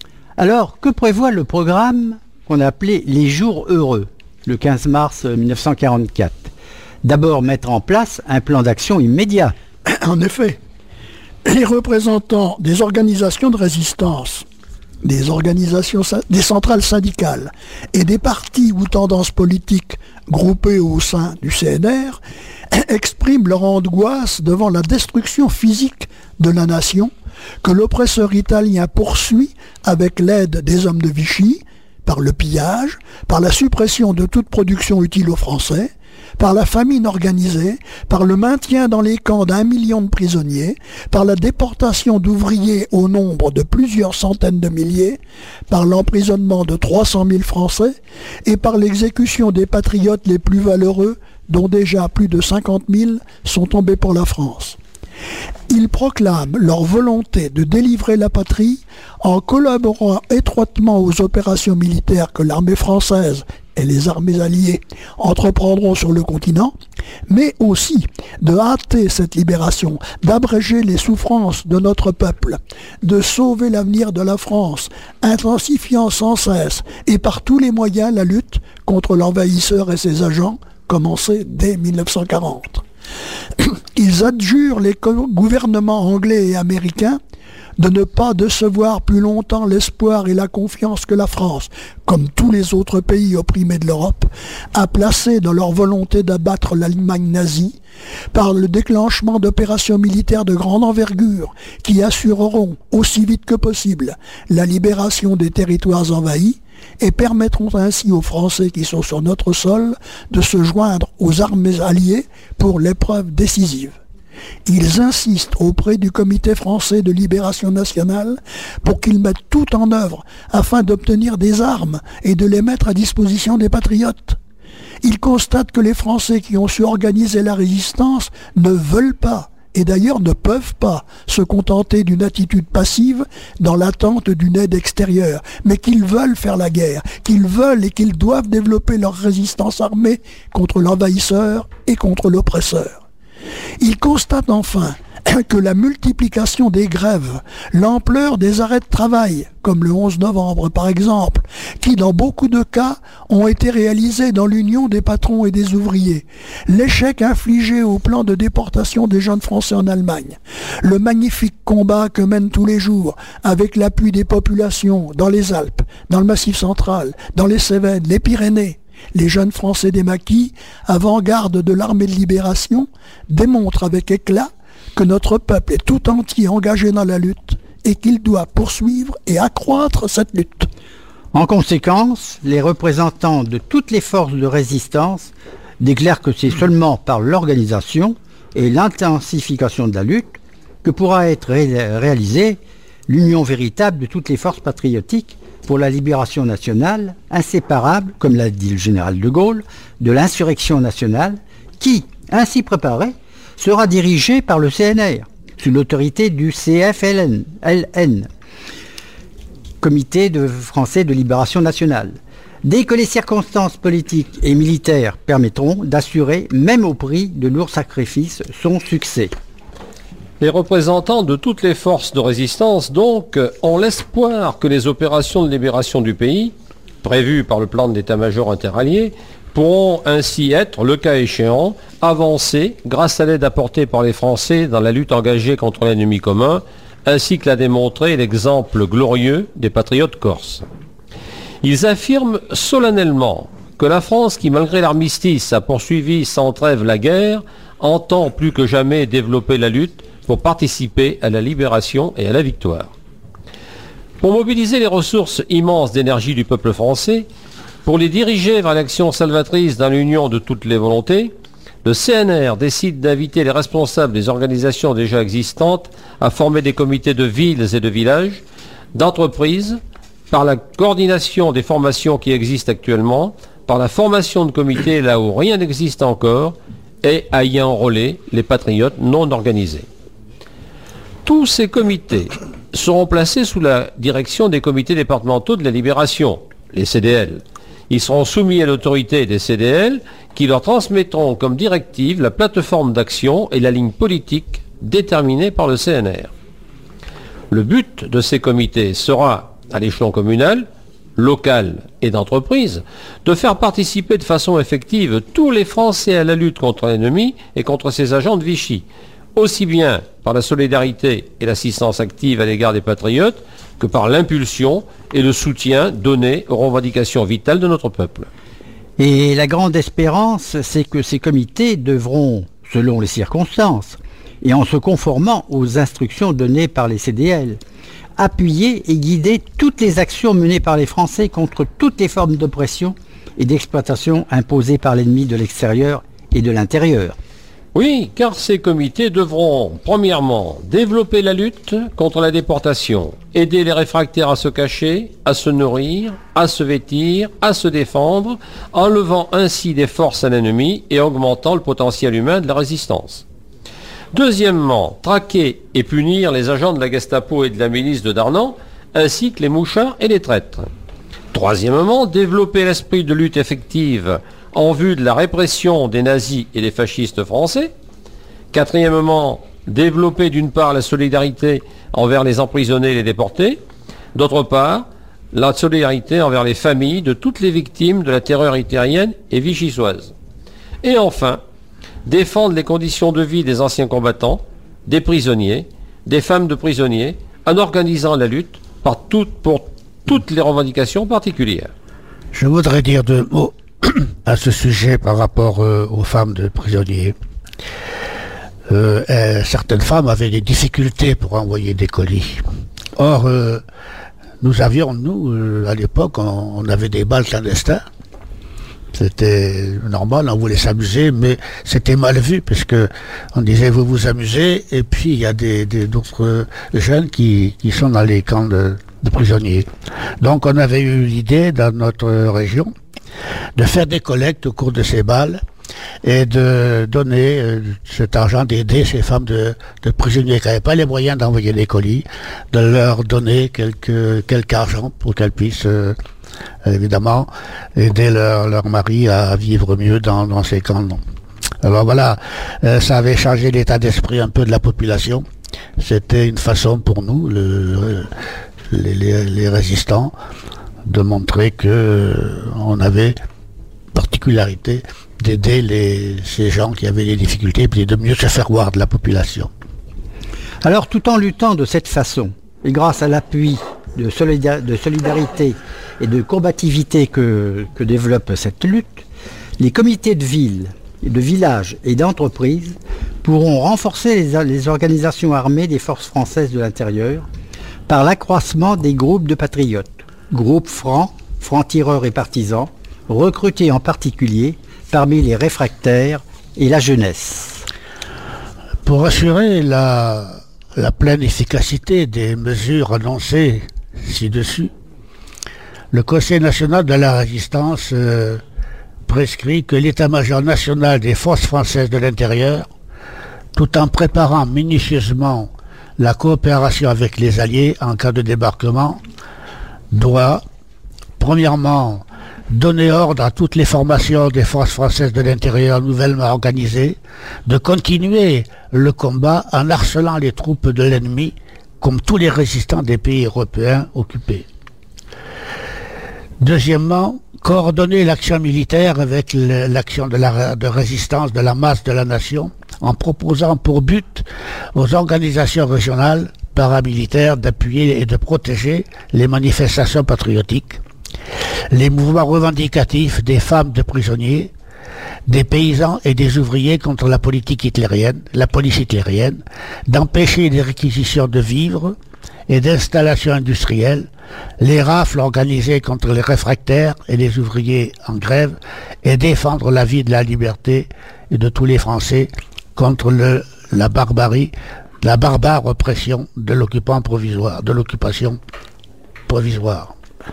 S3: Alors, que prévoit le programme qu'on a appelé les jours heureux, le quinze mars mille neuf cent quarante-quatre? D'abord, mettre en place un plan d'action immédiat.
S5: En effet, les représentants des organisations de résistance, des organisations, des centrales syndicales et des partis ou tendances politiques groupés au sein du C N R expriment leur angoisse devant la destruction physique de la nation que l'oppresseur italien poursuit avec l'aide des hommes de Vichy, par le pillage, par la suppression de toute production utile aux Français, par la famine organisée, par le maintien dans les camps d'un million de prisonniers, par la déportation d'ouvriers au nombre de plusieurs centaines de milliers, par l'emprisonnement de trois cent mille Français et par l'exécution des patriotes les plus valeureux, dont déjà plus de cinquante mille sont tombés pour la France. Ils proclament leur volonté de délivrer la patrie en collaborant étroitement aux opérations militaires que l'armée française et les armées alliées entreprendront sur le continent, mais aussi de hâter cette libération, d'abréger les souffrances de notre peuple, de sauver l'avenir de la France, intensifiant sans cesse et par tous les moyens la lutte contre l'envahisseur et ses agents, commencée dès mille neuf cent quarante. Ils adjurent les gouvernements anglais et américains de ne pas décevoir plus longtemps l'espoir et la confiance que la France, comme tous les autres pays opprimés de l'Europe, a placé dans leur volonté d'abattre l'Allemagne nazie par le déclenchement d'opérations militaires de grande envergure qui assureront aussi vite que possible la libération des territoires envahis et permettront ainsi aux Français qui sont sur notre sol de se joindre aux armées alliées pour l'épreuve décisive. Ils insistent auprès du Comité français de libération nationale pour qu'il mette tout en œuvre afin d'obtenir des armes et de les mettre à disposition des patriotes. Ils constatent que les Français qui ont su organiser la résistance ne veulent pas, et d'ailleurs ne peuvent pas, se contenter d'une attitude passive dans l'attente d'une aide extérieure, mais qu'ils veulent faire la guerre, qu'ils veulent et qu'ils doivent développer leur résistance armée contre l'envahisseur et contre l'oppresseur. Il constate enfin que la multiplication des grèves, l'ampleur des arrêts de travail, comme le onze novembre par exemple, qui dans beaucoup de cas ont été réalisés dans l'union des patrons et des ouvriers, l'échec infligé au plan de déportation des jeunes Français en Allemagne, le magnifique combat que mènent tous les jours avec l'appui des populations dans les Alpes, dans le Massif central, dans les Cévennes, les Pyrénées, les jeunes Français des maquis, avant-garde de l'armée de libération, démontrent avec éclat que notre peuple est tout entier engagé dans la lutte et qu'il doit poursuivre et accroître cette lutte.
S3: En conséquence, les représentants de toutes les forces de résistance déclarent que c'est seulement par l'organisation et l'intensification de la lutte que pourra être ré- réalisée l'union véritable de toutes les forces patriotiques pour la libération nationale, inséparable, comme l'a dit le général de Gaulle, de l'insurrection nationale, qui, ainsi préparée, sera dirigée par le C N R, sous l'autorité du C F L N, Comité de français de libération nationale, dès que les circonstances politiques et militaires permettront d'assurer, même au prix de lourds sacrifices, son succès.
S7: Les représentants de toutes les forces de résistance, donc, ont l'espoir que les opérations de libération du pays, prévues par le plan d'état-major interallié, pourront ainsi être, le cas échéant, avancées grâce à l'aide apportée par les Français dans la lutte engagée contre l'ennemi commun, ainsi que l'a démontré l'exemple glorieux des patriotes corses. Ils affirment solennellement que la France, qui malgré l'armistice a poursuivi sans trêve la guerre, entend plus que jamais développer la lutte pour participer à la libération et à la victoire. Pour mobiliser les ressources immenses d'énergie du peuple français, pour les diriger vers l'action salvatrice dans l'union de toutes les volontés, le C N R décide d'inviter les responsables des organisations déjà existantes à former des comités de villes et de villages, d'entreprises, par la coordination des formations qui existent actuellement, par la formation de comités là où rien n'existe encore, et à y enrôler les patriotes non organisés. Tous ces comités seront placés sous la direction des comités départementaux de la libération, les C D L. Ils seront soumis à l'autorité des C D L qui leur transmettront comme directive la plateforme d'action et la ligne politique déterminée par le C N R. Le but de ces comités sera, à l'échelon communal, local et d'entreprise, de faire participer de façon effective tous les Français à la lutte contre l'ennemi et contre ses agents de Vichy, aussi bien par la solidarité et l'assistance active à l'égard des patriotes que par l'impulsion et le soutien donné aux revendications vitales de notre peuple.
S3: Et la grande espérance, c'est que ces comités devront, selon les circonstances, et en se conformant aux instructions données par les C D L, appuyer et guider toutes les actions menées par les Français contre toutes les formes d'oppression et d'exploitation imposées par l'ennemi de l'extérieur et de l'intérieur.
S7: Oui, car ces comités devront, premièrement, développer la lutte contre la déportation, aider les réfractaires à se cacher, à se nourrir, à se vêtir, à se défendre, enlevant ainsi des forces à l'ennemi et augmentant le potentiel humain de la résistance. Deuxièmement, traquer et punir les agents de la Gestapo et de la milice de Darnand, ainsi que les mouchards et les traîtres. Troisièmement, développer l'esprit de lutte effective en vue de la répression des nazis et des fascistes français. Quatrièmement, développer d'une part la solidarité envers les emprisonnés et les déportés, d'autre part, la solidarité envers les familles de toutes les victimes de la terreur hitlérienne et vichysoise. Et enfin, défendre les conditions de vie des anciens combattants, des prisonniers, des femmes de prisonniers, en organisant la lutte par toutes, pour toutes les revendications particulières.
S4: Je voudrais dire deux mots à ce sujet par rapport euh, aux femmes de prisonniers. Euh, euh, certaines femmes avaient des difficultés pour envoyer des colis. Or, euh, nous avions, nous, euh, à l'époque, on, on avait des bals clandestins. C'était normal, on voulait s'amuser, mais c'était mal vu, parce que on disait vous vous amusez, et puis il y a des, des, d'autres jeunes qui, qui sont dans les camps de, de prisonniers. Donc on avait eu l'idée dans notre région de faire des collectes au cours de ces bals, et de donner euh, cet argent, d'aider ces femmes de, de prisonniers qui n'avaient pas les moyens d'envoyer des colis, de leur donner quelques, quelque argent pour qu'elles puissent euh, évidemment aider leur, leur mari à vivre mieux dans, dans ces camps. Alors voilà, euh, ça avait changé l'état d'esprit un peu de la population. C'était une façon pour nous, le, les, les, les résistants, de montrer que euh, on avait particularité d'aider les, ces gens qui avaient des difficultés et de mieux se faire voir de la population.
S3: Alors, tout en luttant de cette façon, et grâce à l'appui de, solida- de solidarité et de combativité que, que développe cette lutte, les comités de ville, de village et d'entreprise pourront renforcer les, les organisations armées des forces françaises de l'intérieur par l'accroissement des groupes de patriotes, groupes francs, francs-tireurs et partisans, recrutés en particulier parmi les réfractaires et la jeunesse.
S4: Pour assurer la, la pleine efficacité des mesures annoncées ci-dessus, le Conseil national de la résistance euh, prescrit que l'état-major national des forces françaises de l'intérieur, tout en préparant minutieusement la coopération avec les Alliés en cas de débarquement, doit, premièrement, donner ordre à toutes les formations des forces françaises de l'intérieur nouvellement organisées de continuer le combat en harcelant les troupes de l'ennemi comme tous les résistants des pays européens occupés. Deuxièmement, coordonner l'action militaire avec l'action de, la, de résistance de la masse de la nation en proposant pour but aux organisations régionales paramilitaires d'appuyer et de protéger les manifestations patriotiques, les mouvements revendicatifs des femmes de prisonniers, des paysans et des ouvriers contre la politique hitlérienne, la police hitlérienne, d'empêcher les réquisitions de vivres et d'installations industrielles, les rafles organisées contre les réfractaires et les ouvriers en grève, et défendre la vie de la liberté et de tous les Français contre le, la barbarie, la barbare oppression de l'occupant provisoire, de l'occupation provisoire.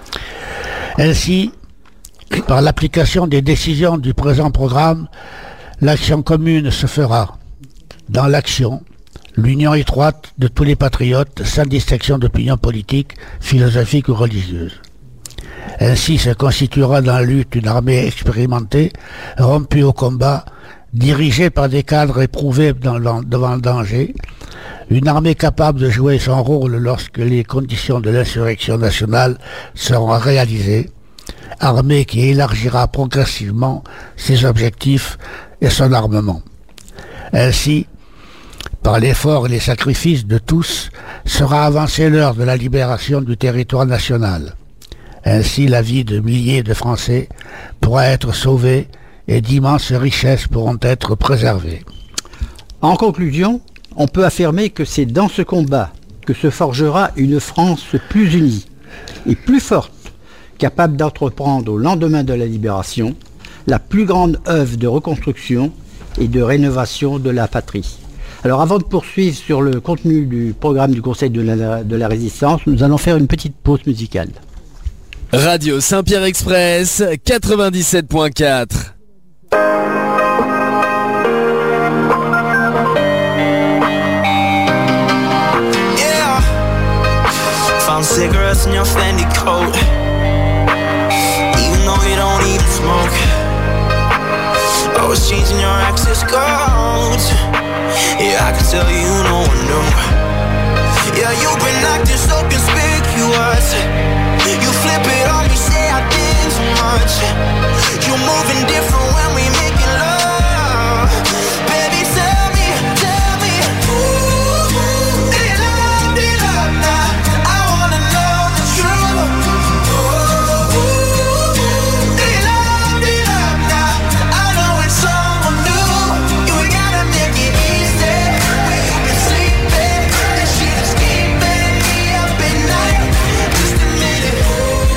S4: Ainsi, par l'application des décisions du présent programme, l'action commune se fera dans l'action, l'union étroite de tous les patriotes sans distinction d'opinion politique, philosophique ou religieuse. Ainsi se constituera dans la lutte une armée expérimentée, rompue au combat, dirigée par des cadres éprouvés dans le, devant le danger, une armée capable de jouer son rôle lorsque les conditions de l'insurrection nationale seront réalisées, armée qui élargira progressivement ses objectifs et son armement. Ainsi, par l'effort et les sacrifices de tous, sera avancée l'heure de la libération du territoire national. Ainsi, la vie de milliers de Français pourra être sauvée et d'immenses richesses pourront être préservées.
S3: En conclusion, on peut affirmer que c'est dans ce combat que se forgera une France plus unie et plus forte, capable d'entreprendre au lendemain de la libération la plus grande œuvre de reconstruction et de rénovation de la patrie. Alors avant de poursuivre sur le contenu du programme du Conseil de la, de la Résistance, nous allons faire une petite pause musicale.
S1: Radio Saint-Pierre Express quatre-vingt-dix-sept point quatre.
S9: Cigarettes in your Fendi coat.
S6: smoke. I was changing your access codes. Yeah, I can tell you no one knew. Yeah, you've been acting so conspicuous. You flip it on me, say I did too much. You're moving different when we making love. Baby, tell me, tell me, ooh, do you love, do you love now? I wanna know the truth. Ooh, do you love, do you love now? I know it's someone new. You ain't gotta make it easy. When you been sleeping, and she just keeping me up at night. Just admit it.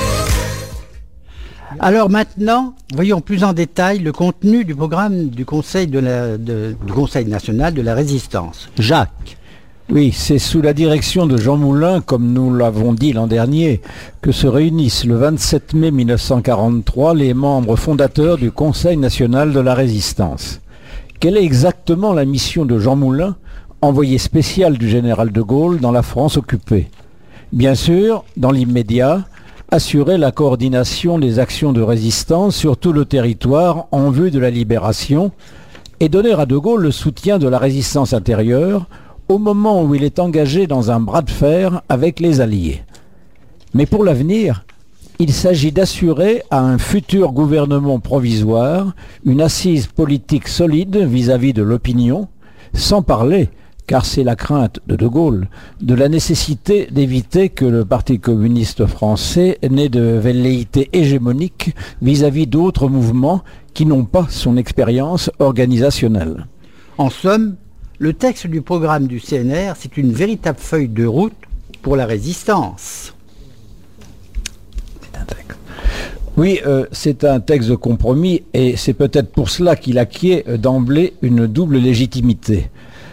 S3: Alors maintenant, voyons plus en détail le contenu du programme du Conseil, de la, de- du Conseil national de la résistance. Jacques.
S8: Oui, c'est sous la direction de Jean Moulin, comme nous l'avons dit l'an dernier, que se réunissent le vingt-sept mai mille neuf cent quarante-trois les membres fondateurs du Conseil national de la résistance. Quelle est exactement la mission de Jean Moulin, envoyé spécial du général de Gaulle dans la France occupée? Bien sûr, dans l'immédiat, assurer la coordination des actions de résistance sur tout le territoire en vue de la libération et donner à de Gaulle le soutien de la résistance intérieure au moment où il est engagé dans un bras de fer avec les Alliés. Mais pour l'avenir, il s'agit d'assurer à un futur gouvernement provisoire une assise politique solide vis-à-vis de l'opinion, sans parler, car c'est la crainte de De Gaulle, de la nécessité d'éviter que le Parti communiste français n'ait de velléités hégémoniques vis-à-vis d'autres mouvements qui n'ont pas son expérience organisationnelle.
S3: En somme, le texte du programme du C N R, c'est une véritable feuille de route pour la résistance.
S8: Oui, euh, c'est un texte de compromis et c'est peut-être pour cela qu'il acquiert euh, d'emblée une double légitimité.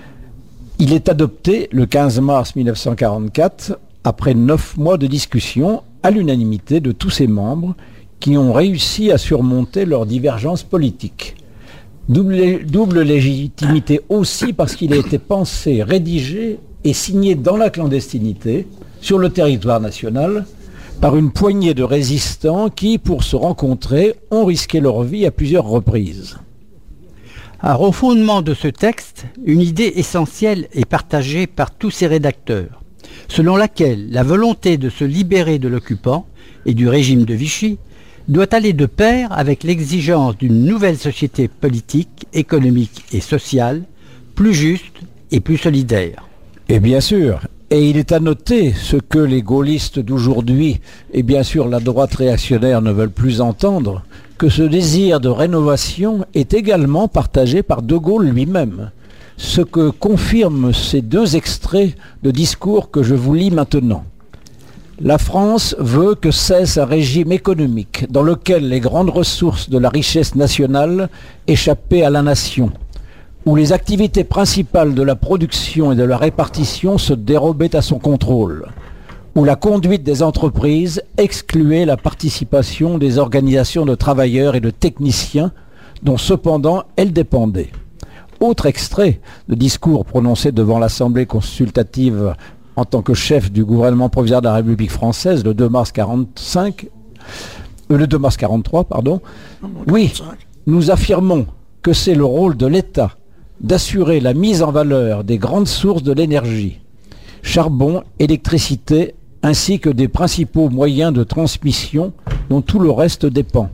S8: Il est adopté le quinze mars mille neuf cent quarante-quatre, après neuf mois de discussion, à l'unanimité de tous ses membres qui ont réussi à surmonter leurs divergences politiques. Double, double légitimité aussi parce qu'il a été pensé, rédigé et signé dans la clandestinité, sur le territoire national, par une poignée de résistants qui, pour se rencontrer, ont risqué leur vie à plusieurs reprises.
S3: Alors, au fondement de ce texte, une idée essentielle est partagée par tous ses rédacteurs, selon laquelle la volonté de se libérer de l'occupant et du régime de Vichy doit aller de pair avec l'exigence d'une nouvelle société politique, économique et sociale, plus juste et plus solidaire.
S8: Et bien sûr, et il est à noter ce que les gaullistes d'aujourd'hui et bien sûr la droite réactionnaire ne veulent plus entendre, que ce désir de rénovation est également partagé par De Gaulle lui-même, ce que confirment ces deux extraits de discours que je vous lis maintenant. La France veut que cesse un régime économique dans lequel les grandes ressources de la richesse nationale échappaient à la nation, où les activités principales de la production et de la répartition se dérobaient à son contrôle, où la conduite des entreprises excluait la participation des organisations de travailleurs et de techniciens, dont cependant elle dépendait. Autre extrait de discours prononcé devant l'Assemblée consultative en tant que chef du gouvernement provisoire de la République française le deux mars quarante-cinq, euh, le deux mars quarante-trois, pardon. Oui, nous affirmons que c'est le rôle de l'État d'assurer la mise en valeur des grandes sources de l'énergie, charbon, électricité, ainsi que des principaux moyens de transmission dont tout le reste dépend.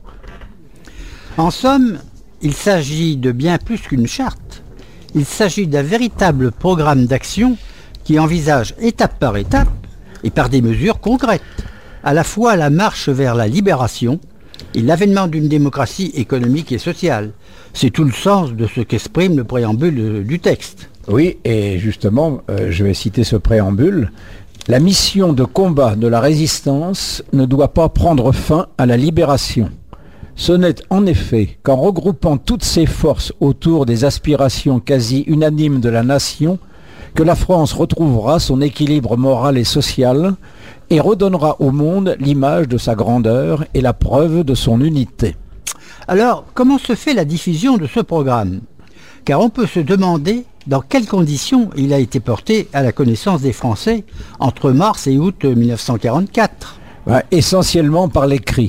S3: En somme, il s'agit de bien plus qu'une charte. Il s'agit d'un véritable programme d'action qui envisage étape par étape et par des mesures concrètes, à la fois la marche vers la libération et l'avènement d'une démocratie économique et sociale. C'est tout le sens de ce qu'exprime le préambule du texte.
S8: Oui, et justement, euh, je vais citer ce préambule. La mission de combat de la résistance ne doit pas prendre fin à la libération. Ce n'est en effet qu'en regroupant toutes ses forces autour des aspirations quasi unanimes de la nation que la France retrouvera son équilibre moral et social et redonnera au monde l'image de sa grandeur et la preuve de son unité.
S3: Alors, comment se fait la diffusion de ce programme? Car on peut se demander dans quelles conditions il a été porté à la connaissance des Français entre mars et août mille neuf cent quarante-quatre.
S8: Ouais, essentiellement par l'écrit.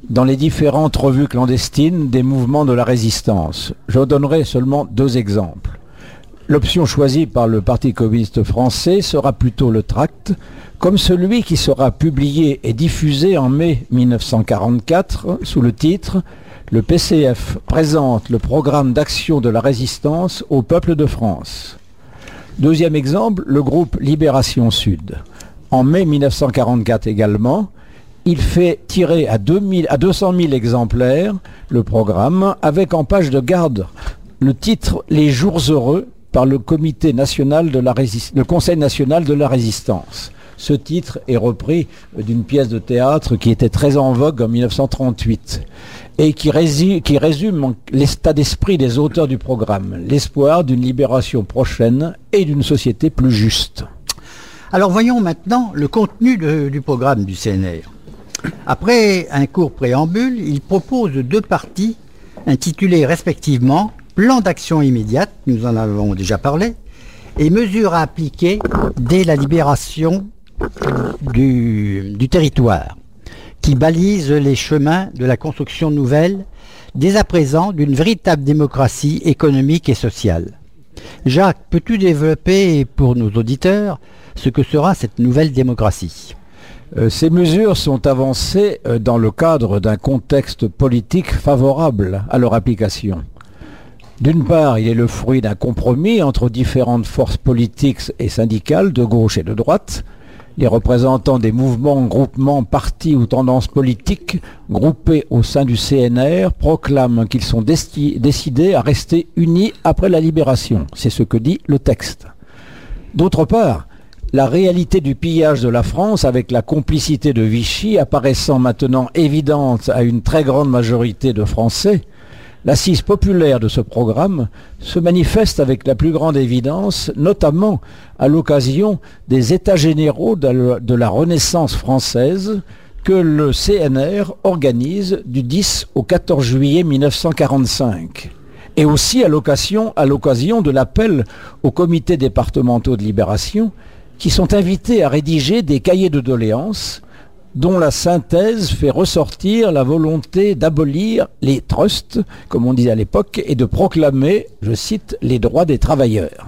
S8: dans les différentes revues clandestines des mouvements de la résistance. Je donnerai seulement deux exemples. L'option choisie par le Parti communiste français sera plutôt le tract, comme celui qui sera publié et diffusé en mai mille neuf cent quarante-quatre sous le titre « Le P C F présente le programme d'action de la résistance au peuple de France ». Deuxième exemple, le groupe Libération Sud. En mai mille neuf cent quarante-quatre également, il fait tirer à, deux mille, à deux cent mille exemplaires le programme avec en page de garde le titre « Les jours heureux » par le Comité national de la Rési- le Conseil national de la résistance. Ce titre est repris d'une pièce de théâtre qui était très en vogue en mille neuf cent trente-huit et qui, résu- qui résume l'état d'esprit des auteurs du programme, l'espoir d'une libération prochaine et d'une société plus juste.
S3: Alors voyons maintenant le contenu de- du programme du C N R. Après un court préambule, il propose deux parties intitulées respectivement Plan d'action immédiate, nous en avons déjà parlé, et mesures à appliquer dès la libération du, du territoire, qui balise les chemins de la construction nouvelle, dès à présent d'une véritable démocratie économique et sociale. Jacques, peux-tu développer pour nos auditeurs ce que sera cette nouvelle démocratie ?
S8: Euh, Ces mesures sont avancées euh, dans le cadre d'un contexte politique favorable à leur application. D'une part, il est le fruit d'un compromis entre différentes forces politiques et syndicales de gauche et de droite. Les représentants des mouvements, groupements, partis ou tendances politiques groupés au sein du C N R proclament qu'ils sont desti- décidés à rester unis après la libération. C'est ce que dit le texte. D'autre part, la réalité du pillage de la France avec la complicité de Vichy apparaissant maintenant évidente à une très grande majorité de Français, l'assise populaire de ce programme se manifeste avec la plus grande évidence, notamment à l'occasion des États généraux de la Renaissance française que le C N R organise du dix au quatorze juillet mille neuf cent quarante-cinq. Et aussi à l'occasion, à l'occasion de l'appel aux comités départementaux de libération qui sont invités à rédiger des cahiers de doléances dont la synthèse fait ressortir la volonté d'abolir les trusts, comme on disait à l'époque, et de proclamer, je cite, les droits des travailleurs.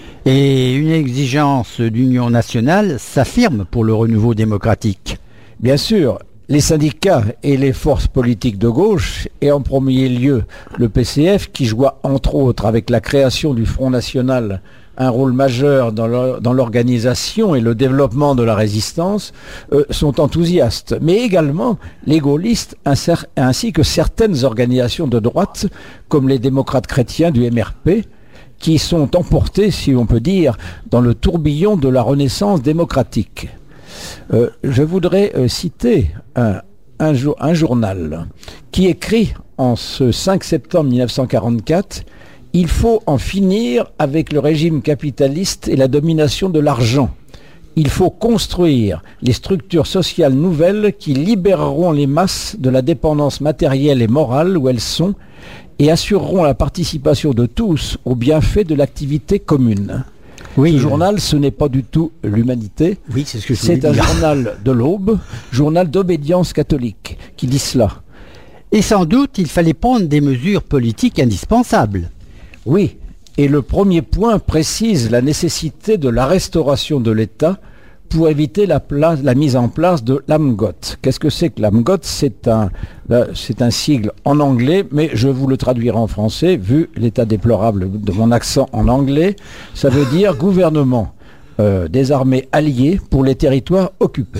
S3: Et une exigence d'union nationale s'affirme pour le renouveau démocratique.
S8: Bien sûr, les syndicats et les forces politiques de gauche, et en premier lieu le P C F, qui joua entre autres avec la création du Front National un rôle majeur dans l'organisation et le développement de la résistance, euh, sont enthousiastes. Mais également les gaullistes ainsi que certaines organisations de droite, comme les démocrates chrétiens du M R P, qui sont emportés, si on peut dire, dans le tourbillon de la renaissance démocratique. Euh, je voudrais euh, citer un, un, jour, un journal qui écrit en ce cinq septembre mille neuf cent quarante-quatre « Il faut en finir avec le régime capitaliste et la domination de l'argent. Il faut construire les structures sociales nouvelles qui libéreront les masses de la dépendance matérielle et morale où elles sont et assureront la participation de tous aux bienfaits de l'activité commune. » Oui, ce journal, ce n'est pas du tout l'Humanité.
S3: Oui, c'est ce que je
S8: C'est un journal de l'Aube, journal d'obédience catholique, qui dit cela.
S3: Et sans doute, il fallait prendre des mesures politiques indispensables.
S8: Oui, et le premier point précise la nécessité de la restauration de l'État pour éviter la, place, la mise en place de l'A M G O T. Qu'est-ce que c'est que l'A M G O T ? C'est un, c'est un sigle en anglais, mais je vous le traduirai en français, vu l'état déplorable de mon accent en anglais. Ça veut dire gouvernement euh, des armées alliées pour les territoires occupés.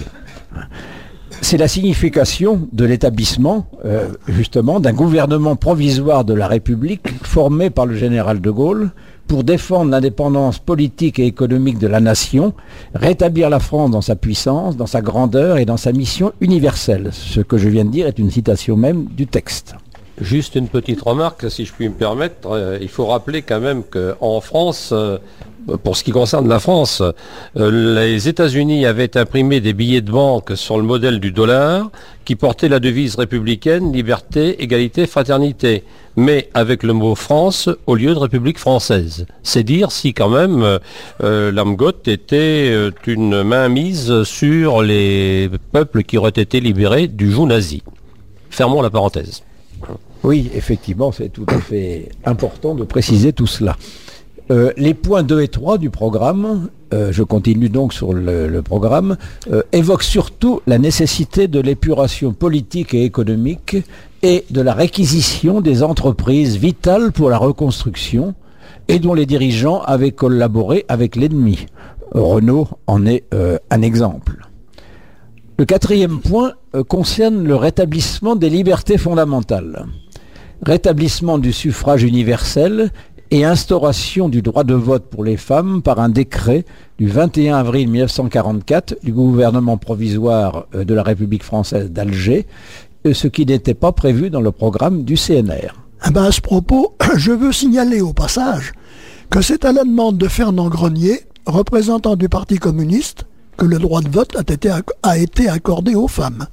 S8: C'est la signification de l'établissement, euh, justement, d'un gouvernement provisoire de la République formé par le général de Gaulle pour défendre l'indépendance politique et économique de la nation, rétablir la France dans sa puissance, dans sa grandeur et dans sa mission universelle. Ce que je viens de dire est une citation même du texte.
S7: Juste une petite remarque, si je puis me permettre. Euh, il faut rappeler quand même qu'en France, euh, pour ce qui concerne la France, euh, les États-Unis avaient imprimé des billets de banque sur le modèle du dollar qui portait la devise républicaine, liberté, égalité, fraternité, mais avec le mot France au lieu de République française. C'est dire si quand même euh, euh, l'A M G O T était euh, une mainmise sur les peuples qui auraient été libérés du joug nazi. Fermons la parenthèse.
S8: Oui, effectivement, c'est tout à fait important de préciser tout cela. Euh, les points deux et trois du programme, euh, je continue donc sur le, le programme, euh, évoquent surtout la nécessité de l'épuration politique et économique et de la réquisition des entreprises vitales pour la reconstruction et dont les dirigeants avaient collaboré avec l'ennemi. Renault en est euh, un exemple. Le quatrième point euh, concerne le rétablissement des libertés fondamentales. Rétablissement du suffrage universel et instauration du droit de vote pour les femmes par un décret du vingt et un avril mille neuf cent quarante-quatre du gouvernement provisoire euh, de la République française d'Alger, euh, ce qui n'était pas prévu dans le programme du C N R.
S5: Ah ben à ce propos, je veux signaler au passage que c'est à la demande de Fernand Grenier, représentant du Parti communiste, que le droit de vote a été, a été accordé aux femmes.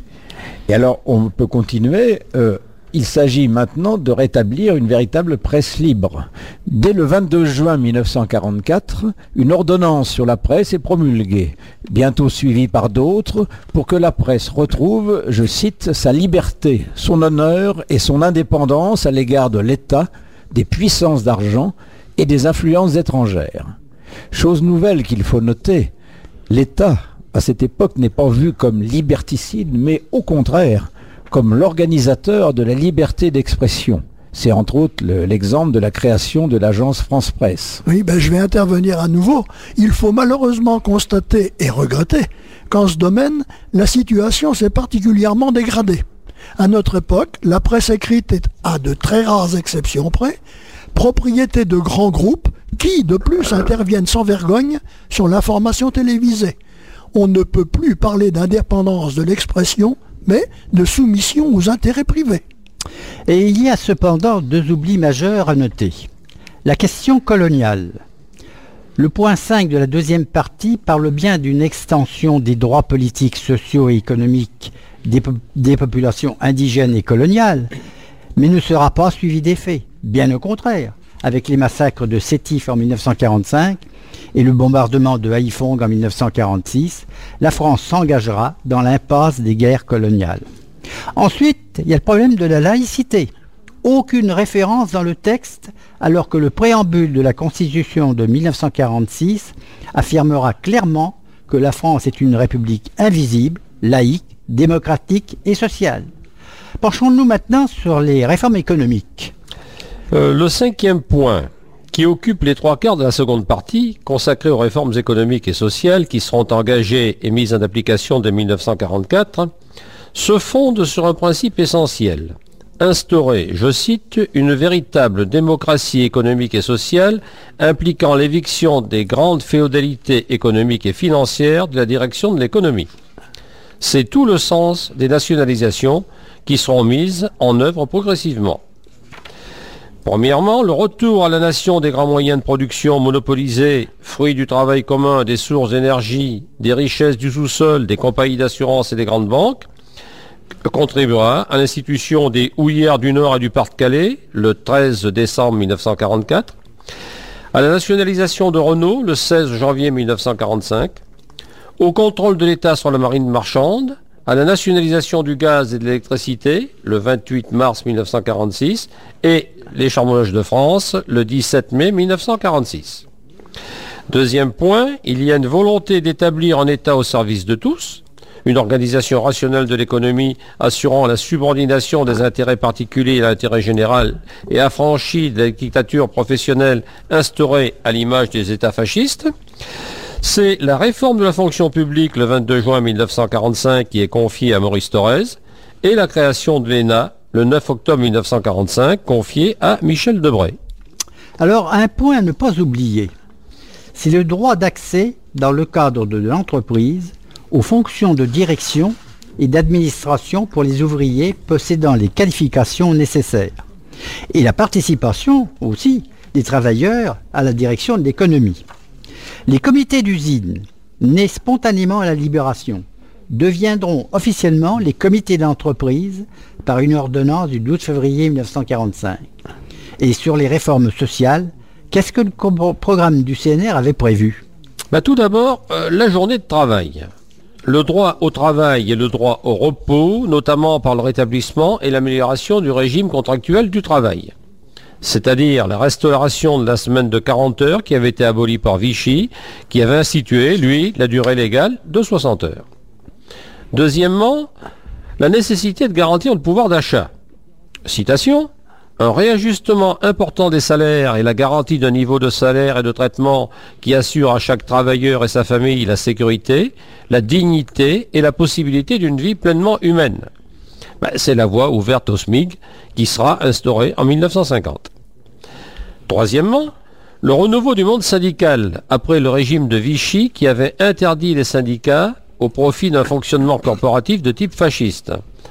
S8: Et alors, on peut continuer. Euh, il s'agit maintenant de rétablir une véritable presse libre. Dès le vingt-deux juin mille neuf cent quarante-quatre, une ordonnance sur la presse est promulguée, bientôt suivie par d'autres, pour que la presse retrouve, je cite, sa liberté, son honneur et son indépendance à l'égard de l'État, des puissances d'argent et des influences étrangères. Chose nouvelle qu'il faut noter, l'État, à cette époque, n'est pas vu comme liberticide, mais au contraire, comme l'organisateur de la liberté d'expression. C'est entre autres le, l'exemple de la création de l'agence France Presse.
S5: Oui, ben je vais intervenir à nouveau. Il faut malheureusement constater et regretter qu'en ce domaine, la situation s'est particulièrement dégradée. À notre époque, la presse écrite est, à de très rares exceptions près, propriété de grands groupes qui, de plus, interviennent sans vergogne sur l'information télévisée. On ne peut plus parler d'indépendance de l'expression, mais de soumission aux intérêts privés.
S3: Et il y a cependant deux oublis majeurs à noter. La question coloniale. Le point cinq de la deuxième partie parle bien d'une extension des droits politiques, sociaux et économiques des, po- des populations indigènes et coloniales, mais ne sera pas suivi d'effet. Bien au contraire, avec les massacres de Sétif en mille neuf cent quarante-cinq et le bombardement de Haïphong en mille neuf cent quarante-six, la France s'engagera dans l'impasse des guerres coloniales. Ensuite, il y a le problème de la laïcité. Aucune référence dans le texte, alors que le préambule de la Constitution de mille neuf cent quarante-six affirmera clairement que la France est une république invisible, laïque, démocratique et sociale. Penchons-nous maintenant sur les réformes économiques.
S7: Euh, le cinquième point, qui occupe les trois quarts de la seconde partie, consacrée aux réformes économiques et sociales qui seront engagées et mises en application dès mille neuf cent quarante-quatre, se fonde sur un principe essentiel. Instaurer, je cite, une véritable démocratie économique et sociale impliquant l'éviction des grandes féodalités économiques et financières de la direction de l'économie. C'est tout le sens des nationalisations qui seront mises en œuvre progressivement. Premièrement, le retour à la nation des grands moyens de production monopolisés, fruits du travail commun, des sources d'énergie, des richesses du sous-sol, des compagnies d'assurance et des grandes banques, contribuera à l'institution des houillères du Nord et du Pas-de-Calais, le treize décembre mille neuf cent quarante-quatre, à la nationalisation de Renault, le seize janvier mille neuf cent quarante-cinq, au contrôle de l'État sur la marine marchande, à la nationalisation du gaz et de l'électricité, le vingt-huit mars mille neuf cent quarante-six, et les charbonnages de France, le dix-sept mai mille neuf cent quarante-six. Deuxième point, il y a une volonté d'établir un État au service de tous, une organisation rationnelle de l'économie assurant la subordination des intérêts particuliers à l'intérêt général et affranchie de la dictature professionnelle instaurée à l'image des États fascistes. C'est la réforme de la fonction publique le vingt-deux juin mille neuf cent quarante-cinq qui est confiée à Maurice Thorez et la création de l'E N A le neuf octobre mille neuf cent quarante-cinq confiée à Michel Debré.
S3: Alors, un point à ne pas oublier, c'est le droit d'accès dans le cadre de l'entreprise aux fonctions de direction et d'administration pour les ouvriers possédant les qualifications nécessaires. Et la participation aussi des travailleurs à la direction de l'économie. Les comités d'usine, nés spontanément à la Libération, deviendront officiellement les comités d'entreprise par une ordonnance du douze février mille neuf cent quarante-cinq. Et sur les réformes sociales, qu'est-ce que le programme du C N R avait prévu ?
S7: Bah, tout d'abord, euh, la journée de travail. le droit au travail et le droit au repos, notamment par le rétablissement et l'amélioration du régime contractuel du travail. C'est-à-dire la restauration de la semaine de quarante heures qui avait été abolie par Vichy, qui avait institué, lui, la durée légale de soixante heures. Deuxièmement, la nécessité de garantir le pouvoir d'achat. Citation, « Un réajustement important des salaires et la garantie d'un niveau de salaire et de traitement qui assure à chaque travailleur et sa famille la sécurité, la dignité et la possibilité d'une vie pleinement humaine. » Ben, c'est la voie ouverte au SMIC qui sera instaurée en mille neuf cent cinquante. Troisièmement, le renouveau du monde syndical après le régime de Vichy qui avait interdit les syndicats au profit d'un fonctionnement corporatif de type fasciste.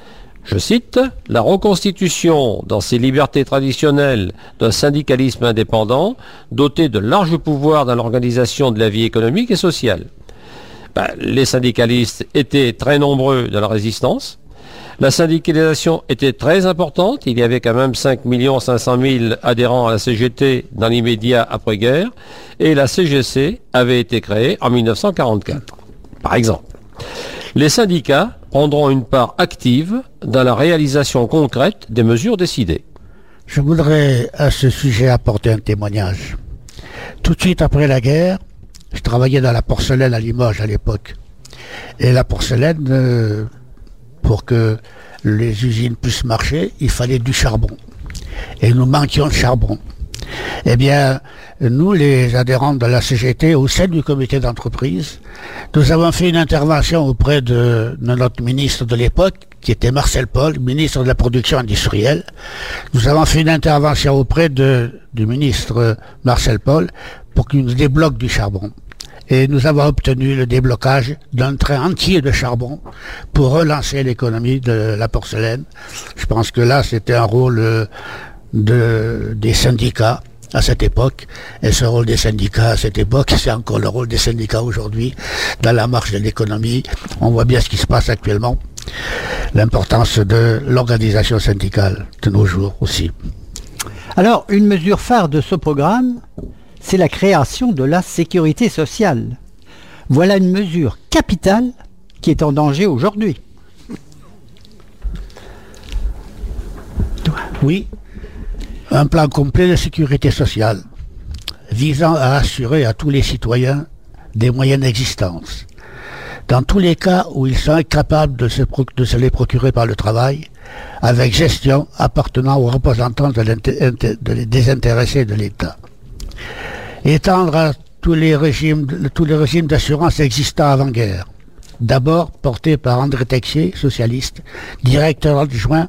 S7: Je cite, « La reconstitution dans ses libertés traditionnelles d'un syndicalisme indépendant, doté de larges pouvoirs dans l'organisation de la vie économique et sociale. » Ben, les syndicalistes étaient très nombreux dans la résistance. La syndicalisation était très importante, il y avait quand même cinq millions cinq cent mille adhérents à la C G T dans l'immédiat après-guerre, et la C G C avait été créée en mille neuf cent quarante-quatre. Par exemple, les syndicats prendront une part active dans la réalisation concrète des mesures décidées.
S4: Je voudrais à ce sujet apporter un témoignage. Tout de suite après la guerre, je travaillais dans la porcelaine à Limoges à l'époque. Et la porcelaine... Euh, pour que les usines puissent marcher, il fallait du charbon. Et nous manquions de charbon. Eh bien, nous, les adhérents de la C G T, au sein du comité d'entreprise, nous avons fait une intervention auprès de, de notre ministre de l'époque, qui était Marcel Paul, ministre de la production industrielle. Nous avons fait une intervention auprès de, du ministre Marcel Paul pour qu'il nous débloque du charbon. Et nous avons obtenu le déblocage d'un train entier de charbon pour relancer l'économie de la porcelaine. Je pense que là, c'était un rôle de, des syndicats à cette époque. Et ce rôle des syndicats à cette époque, c'est encore le rôle des syndicats aujourd'hui dans la marche de l'économie. On voit bien ce qui se passe actuellement. L'importance de l'organisation syndicale de nos jours aussi.
S3: Alors, une mesure phare de ce programme, c'est la création de la sécurité sociale. Voilà une mesure capitale qui est en danger aujourd'hui.
S4: Oui, un plan complet de sécurité sociale visant à assurer à tous les citoyens des moyens d'existence. Dans tous les cas où ils sont incapables de se, de se les procurer par le travail, avec gestion appartenant aux représentants de de, des intéressés de l'État. Étendre à tous les régimes, tous les régimes d'assurance existants avant-guerre. D'abord porté par André Texier, socialiste, directeur adjoint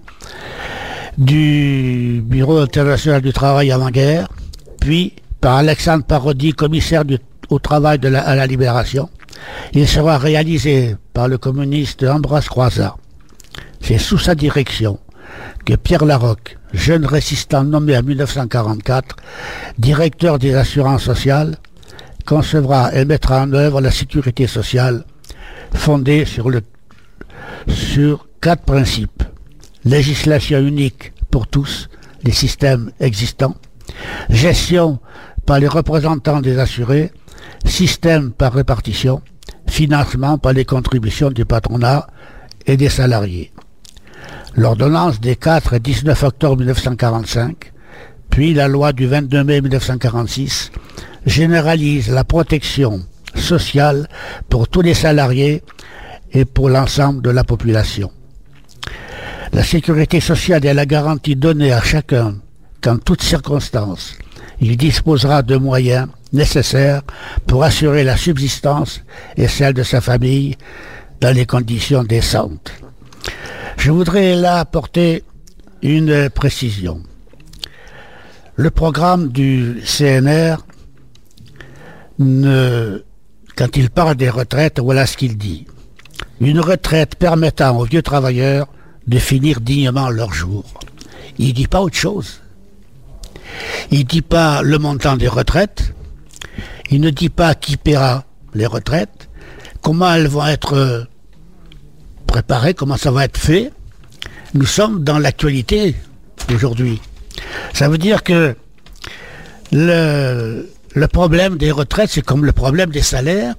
S4: du Bureau international du travail avant-guerre, puis par Alexandre Parodi, commissaire du, au travail de la, à la Libération. Il sera réalisé par le communiste Ambroise Croizat. C'est sous sa direction que Pierre Larocque, jeune résistant nommé en mille neuf cent quarante-quatre, directeur des assurances sociales, concevra et mettra en œuvre la sécurité sociale fondée sur, le, sur quatre principes. Législation unique pour tous les systèmes existants, gestion par les représentants des assurés, système par répartition, financement par les contributions du patronat et des salariés. L'ordonnance des quatre et dix-neuf octobre mille neuf cent quarante-cinq, puis la loi du vingt-deux mai mille neuf cent quarante-six, généralise la protection sociale pour tous les salariés et pour l'ensemble de la population. La sécurité sociale est la garantie donnée à chacun qu'en toutes circonstances, il disposera de moyens nécessaires pour assurer la subsistance et celle de sa famille dans les conditions décentes. Je voudrais là apporter une précision. Le programme du C N R, ne, quand il parle des retraites, voilà ce qu'il dit. Une retraite permettant aux vieux travailleurs de finir dignement leur jour. Il ne dit pas autre chose. Il ne dit pas le montant des retraites. Il ne dit pas qui paiera les retraites, comment elles vont être préparées, comment ça va être fait. Nous sommes dans l'actualité aujourd'hui. Ça veut dire que le, le problème des retraites, c'est comme le problème des salaires.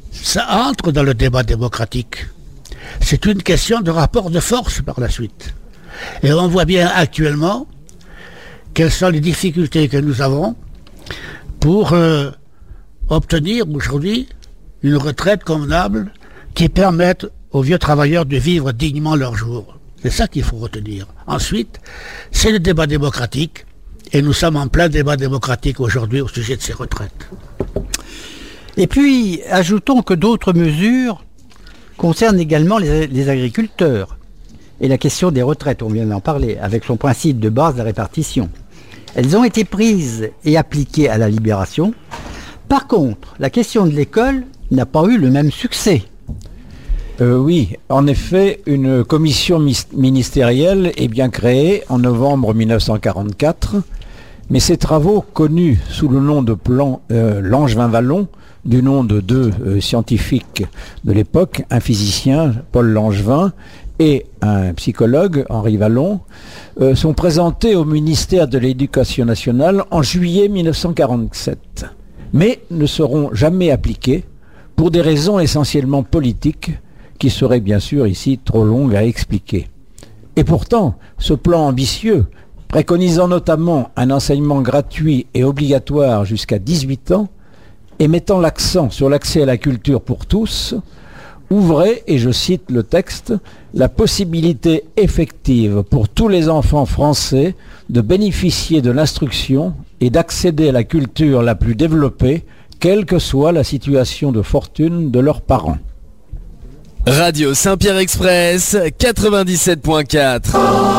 S4: ça entre dans le débat démocratique. C'est une question de rapport de force par la suite. Et on voit bien actuellement quelles sont les difficultés que nous avons pour euh, obtenir aujourd'hui une retraite convenable qui permette aux vieux travailleurs de vivre dignement leurs jours. C'est ça qu'il faut retenir. Ensuite, c'est le débat démocratique, et nous sommes en plein débat démocratique aujourd'hui au sujet de ces retraites.
S3: Et puis, ajoutons que d'autres mesures concernent également les, les agriculteurs. Et la question des retraites, on vient d'en parler, avec son principe de base de la répartition. Elles ont été prises et appliquées à la Libération. Par contre, la question de l'école n'a pas eu le même succès.
S8: Euh, oui, en effet, une commission ministérielle est bien créée en novembre mille neuf cent quarante-quatre, mais ses travaux, connus sous le nom de plan euh, Langevin-Vallon, du nom de deux euh, scientifiques de l'époque, un physicien, Paul Langevin, et un psychologue, Henri Vallon, euh, sont présentés au ministère de l'Éducation nationale en juillet mille neuf cent quarante-sept, mais ne seront jamais appliqués pour des raisons essentiellement politiques, qui serait bien sûr ici trop longue à expliquer. Et pourtant, ce plan ambitieux, préconisant notamment un enseignement gratuit et obligatoire jusqu'à dix-huit ans, et mettant l'accent sur l'accès à la culture pour tous, ouvrait, et je cite le texte, la possibilité effective pour tous les enfants français de bénéficier de l'instruction et d'accéder à la culture la plus développée, quelle que soit la situation de fortune de leurs parents.
S1: Radio Saint-Pierre Express quatre-vingt-dix-sept point quatre.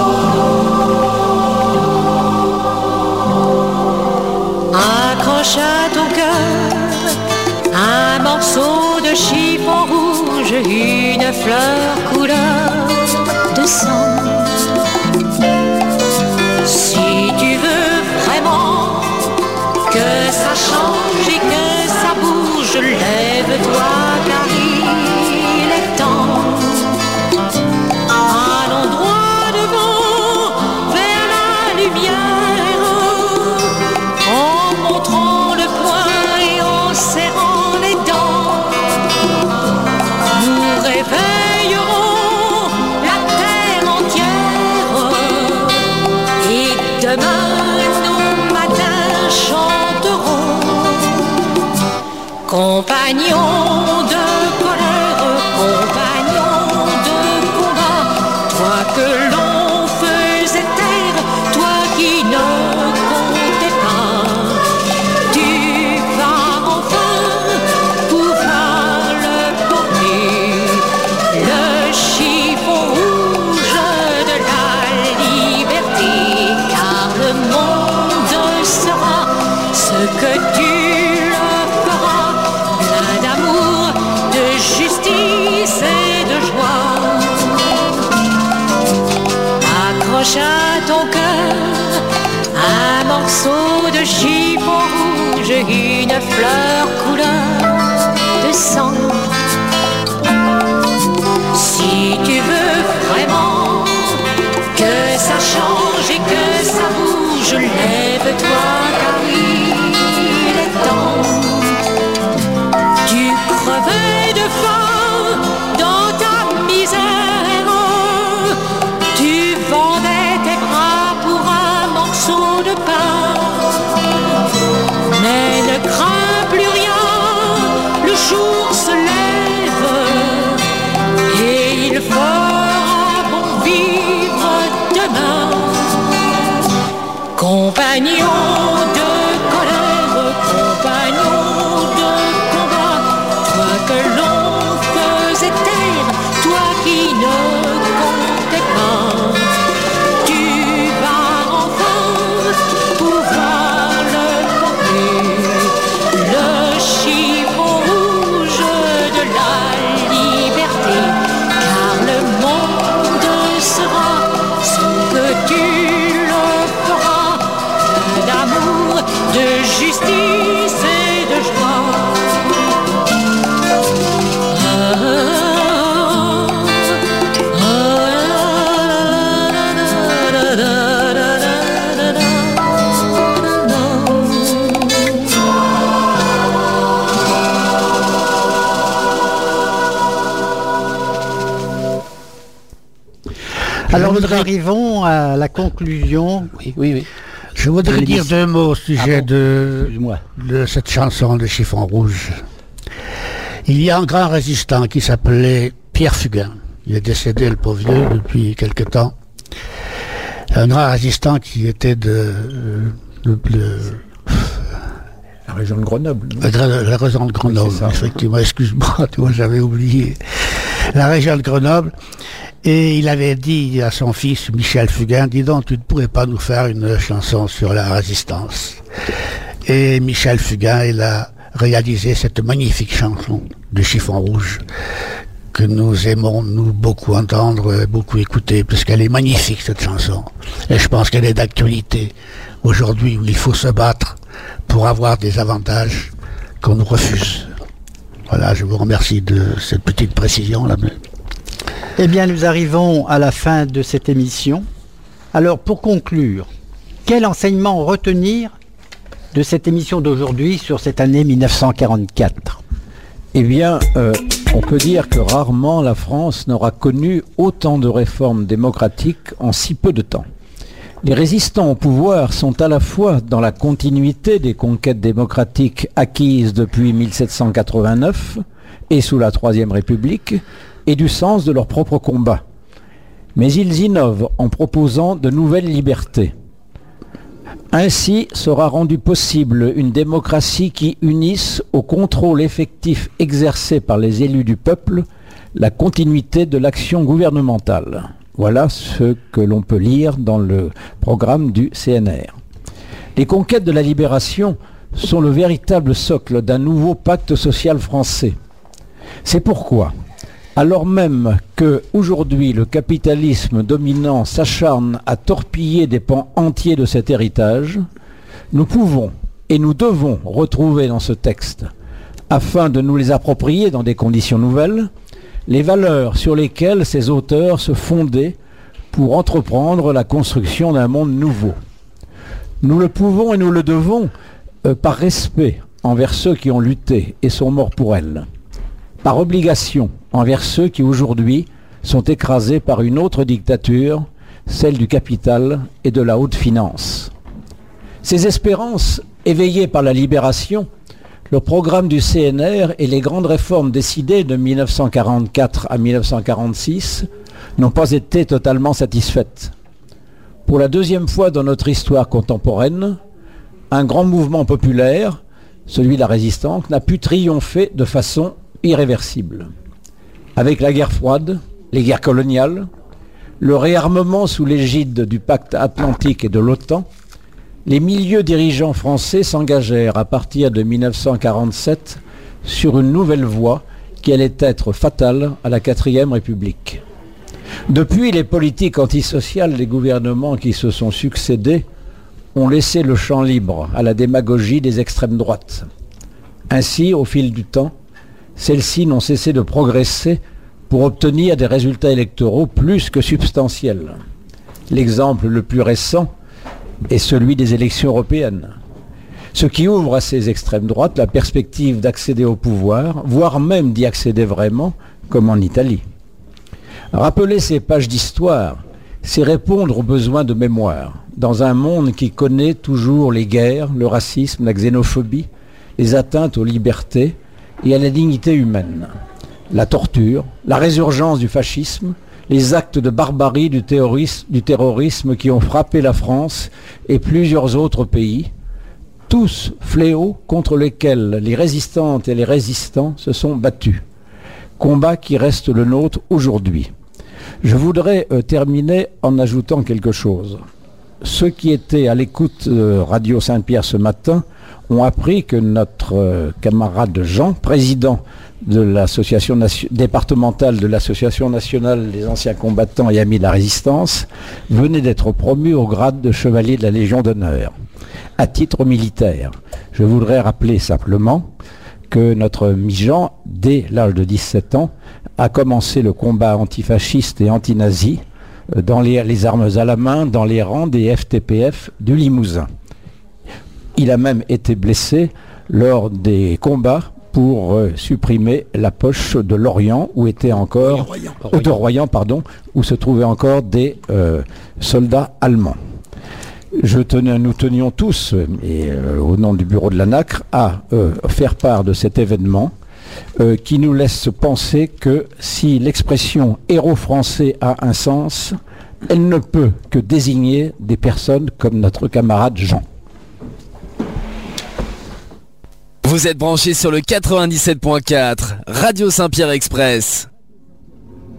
S6: Accroche à ton cœur un morceau de chiffon rouge, une fleur couleur de sang. Si tu veux vraiment que ça change et que ça bouge, lève-toi car il est temps. Allons droit devant vers la lumière, en montrant le poing et en serrant les dents. Nous réveillerons la terre entière et demain nos matins chanteront. Compagnons de colère, compagnons de combat, toi que l'on faisait taire, toi qui ne comptais pas, tu vas enfin pouvoir le porter, le chiffon rouge de la liberté, car le monde sera ce que tu le feras, plein d'amour
S3: Alors nous
S4: voudrais-
S3: arrivons à la conclusion.
S8: Oui, oui, oui.
S4: Je voudrais dire deux mots au sujet
S3: Ah bon
S4: de,
S3: Excuse-moi.
S4: de cette chanson de Chiffon Rouge. Il y a un grand résistant qui s'appelait Pierre Fugain. Il est décédé, le pauvre vieux, depuis quelque temps. Un grand résistant qui était de, de, de-
S8: La région de Grenoble. non
S4: la, la région de Grenoble,
S8: Oui, c'est ça.
S4: effectivement. Excuse-moi, tu vois, j'avais oublié. La région de Grenoble. Et il avait dit à son fils, Michel Fugain, dis donc, tu ne pourrais pas nous faire une chanson sur la résistance. Et Michel Fugain, il a réalisé cette magnifique chanson de Chiffon Rouge que nous aimons, nous, beaucoup entendre, beaucoup écouter, parce qu'elle est magnifique, cette chanson. Et je pense qu'elle est d'actualité aujourd'hui, où il faut se battre pour avoir des avantages qu'on nous refuse. Voilà, je vous remercie de cette petite précision là.
S3: Eh bien, nous arrivons à la fin de cette émission. Alors, pour conclure, quel enseignement retenir de cette émission d'aujourd'hui sur cette année mille neuf cent quarante-quatre?
S8: Eh bien, euh, on peut dire que rarement la France n'aura connu autant de réformes démocratiques en si peu de temps. Les résistants au pouvoir sont à la fois dans la continuité des conquêtes démocratiques acquises depuis mille sept cent quatre-vingt-neuf et sous la Troisième République, et du sens de leur propre combat. Mais ils innovent en proposant de nouvelles libertés. Ainsi sera rendue possible une démocratie qui unisse au contrôle effectif exercé par les élus du peuple la continuité de l'action gouvernementale. Voilà ce que l'on peut lire dans le programme du C N R. Les conquêtes de la libération sont le véritable socle d'un nouveau pacte social français. C'est pourquoi, alors même que aujourd'hui le capitalisme dominant s'acharne à torpiller des pans entiers de cet héritage, nous pouvons et nous devons retrouver dans ce texte, afin de nous les approprier dans des conditions nouvelles, les valeurs sur lesquelles ces auteurs se fondaient pour entreprendre la construction d'un monde nouveau. Nous le pouvons et nous le devons euh, par respect envers ceux qui ont lutté et sont morts pour elle, par obligation envers ceux qui aujourd'hui sont écrasés par une autre dictature, celle du capital et de la haute finance. Ces espérances, éveillées par la libération, le programme du C N R et les grandes réformes décidées de mille neuf cent quarante-quatre à mille neuf cent quarante-six n'ont pas été totalement satisfaites. Pour la deuxième fois dans notre histoire contemporaine, un grand mouvement populaire, celui de la résistance, n'a pu triompher de façon irréversible. Avec la guerre froide, les guerres coloniales, le réarmement sous l'égide du pacte atlantique et de l'OTAN, les milieux dirigeants français s'engagèrent à partir de mille neuf cent quarante-sept sur une nouvelle voie qui allait être fatale à la quatrième République. Depuis, les politiques antisociales des gouvernements qui se sont succédés ont laissé le champ libre à la démagogie des extrêmes droites. Ainsi, au fil du temps, celles-ci n'ont cessé de progresser pour obtenir des résultats électoraux plus que substantiels. L'exemple le plus récent est celui des élections européennes, ce qui ouvre à ces extrêmes droites la perspective d'accéder au pouvoir, voire même d'y accéder vraiment, comme en Italie. Rappeler ces pages d'histoire, c'est répondre aux besoins de mémoire, dans un monde qui connaît toujours les guerres, le racisme, la xénophobie, les atteintes aux libertés et à la dignité humaine, la torture, la résurgence du fascisme, les actes de barbarie du terrorisme, du terrorisme qui ont frappé la France et plusieurs autres pays, tous fléaux contre lesquels les résistantes et les résistants se sont battus. Combat qui reste le nôtre aujourd'hui. Je voudrais euh, terminer en ajoutant quelque chose. Ceux qui étaient à l'écoute de Radio Saint-Pierre ce matin ont appris que notre euh, camarade Jean, président de l'association nation- départementale de l'Association nationale des anciens combattants et amis de la résistance, venait d'être promu au grade de chevalier de la Légion d'honneur, à titre militaire. Je voudrais rappeler simplement que notre ami Jean, dès l'âge de dix-sept ans, a commencé le combat antifasciste et anti-nazi euh, dans les, les armes à la main, dans les rangs des F T P F du Limousin. Il a même été blessé lors des combats pour euh, supprimer la poche de Lorient, où était encore
S5: Royan.
S8: euh, de Royan, pardon, où se trouvaient encore des euh, soldats allemands. Je tenais, nous tenions tous, euh, et euh, au nom du bureau de l'A N A C R, à euh, faire part de cet événement euh, qui nous laisse penser que si l'expression héros français a un sens, elle ne peut que désigner des personnes comme notre camarade Jean.
S1: Vous êtes branchés sur le quatre-vingt-dix-sept point quatre, Radio Saint-Pierre Express.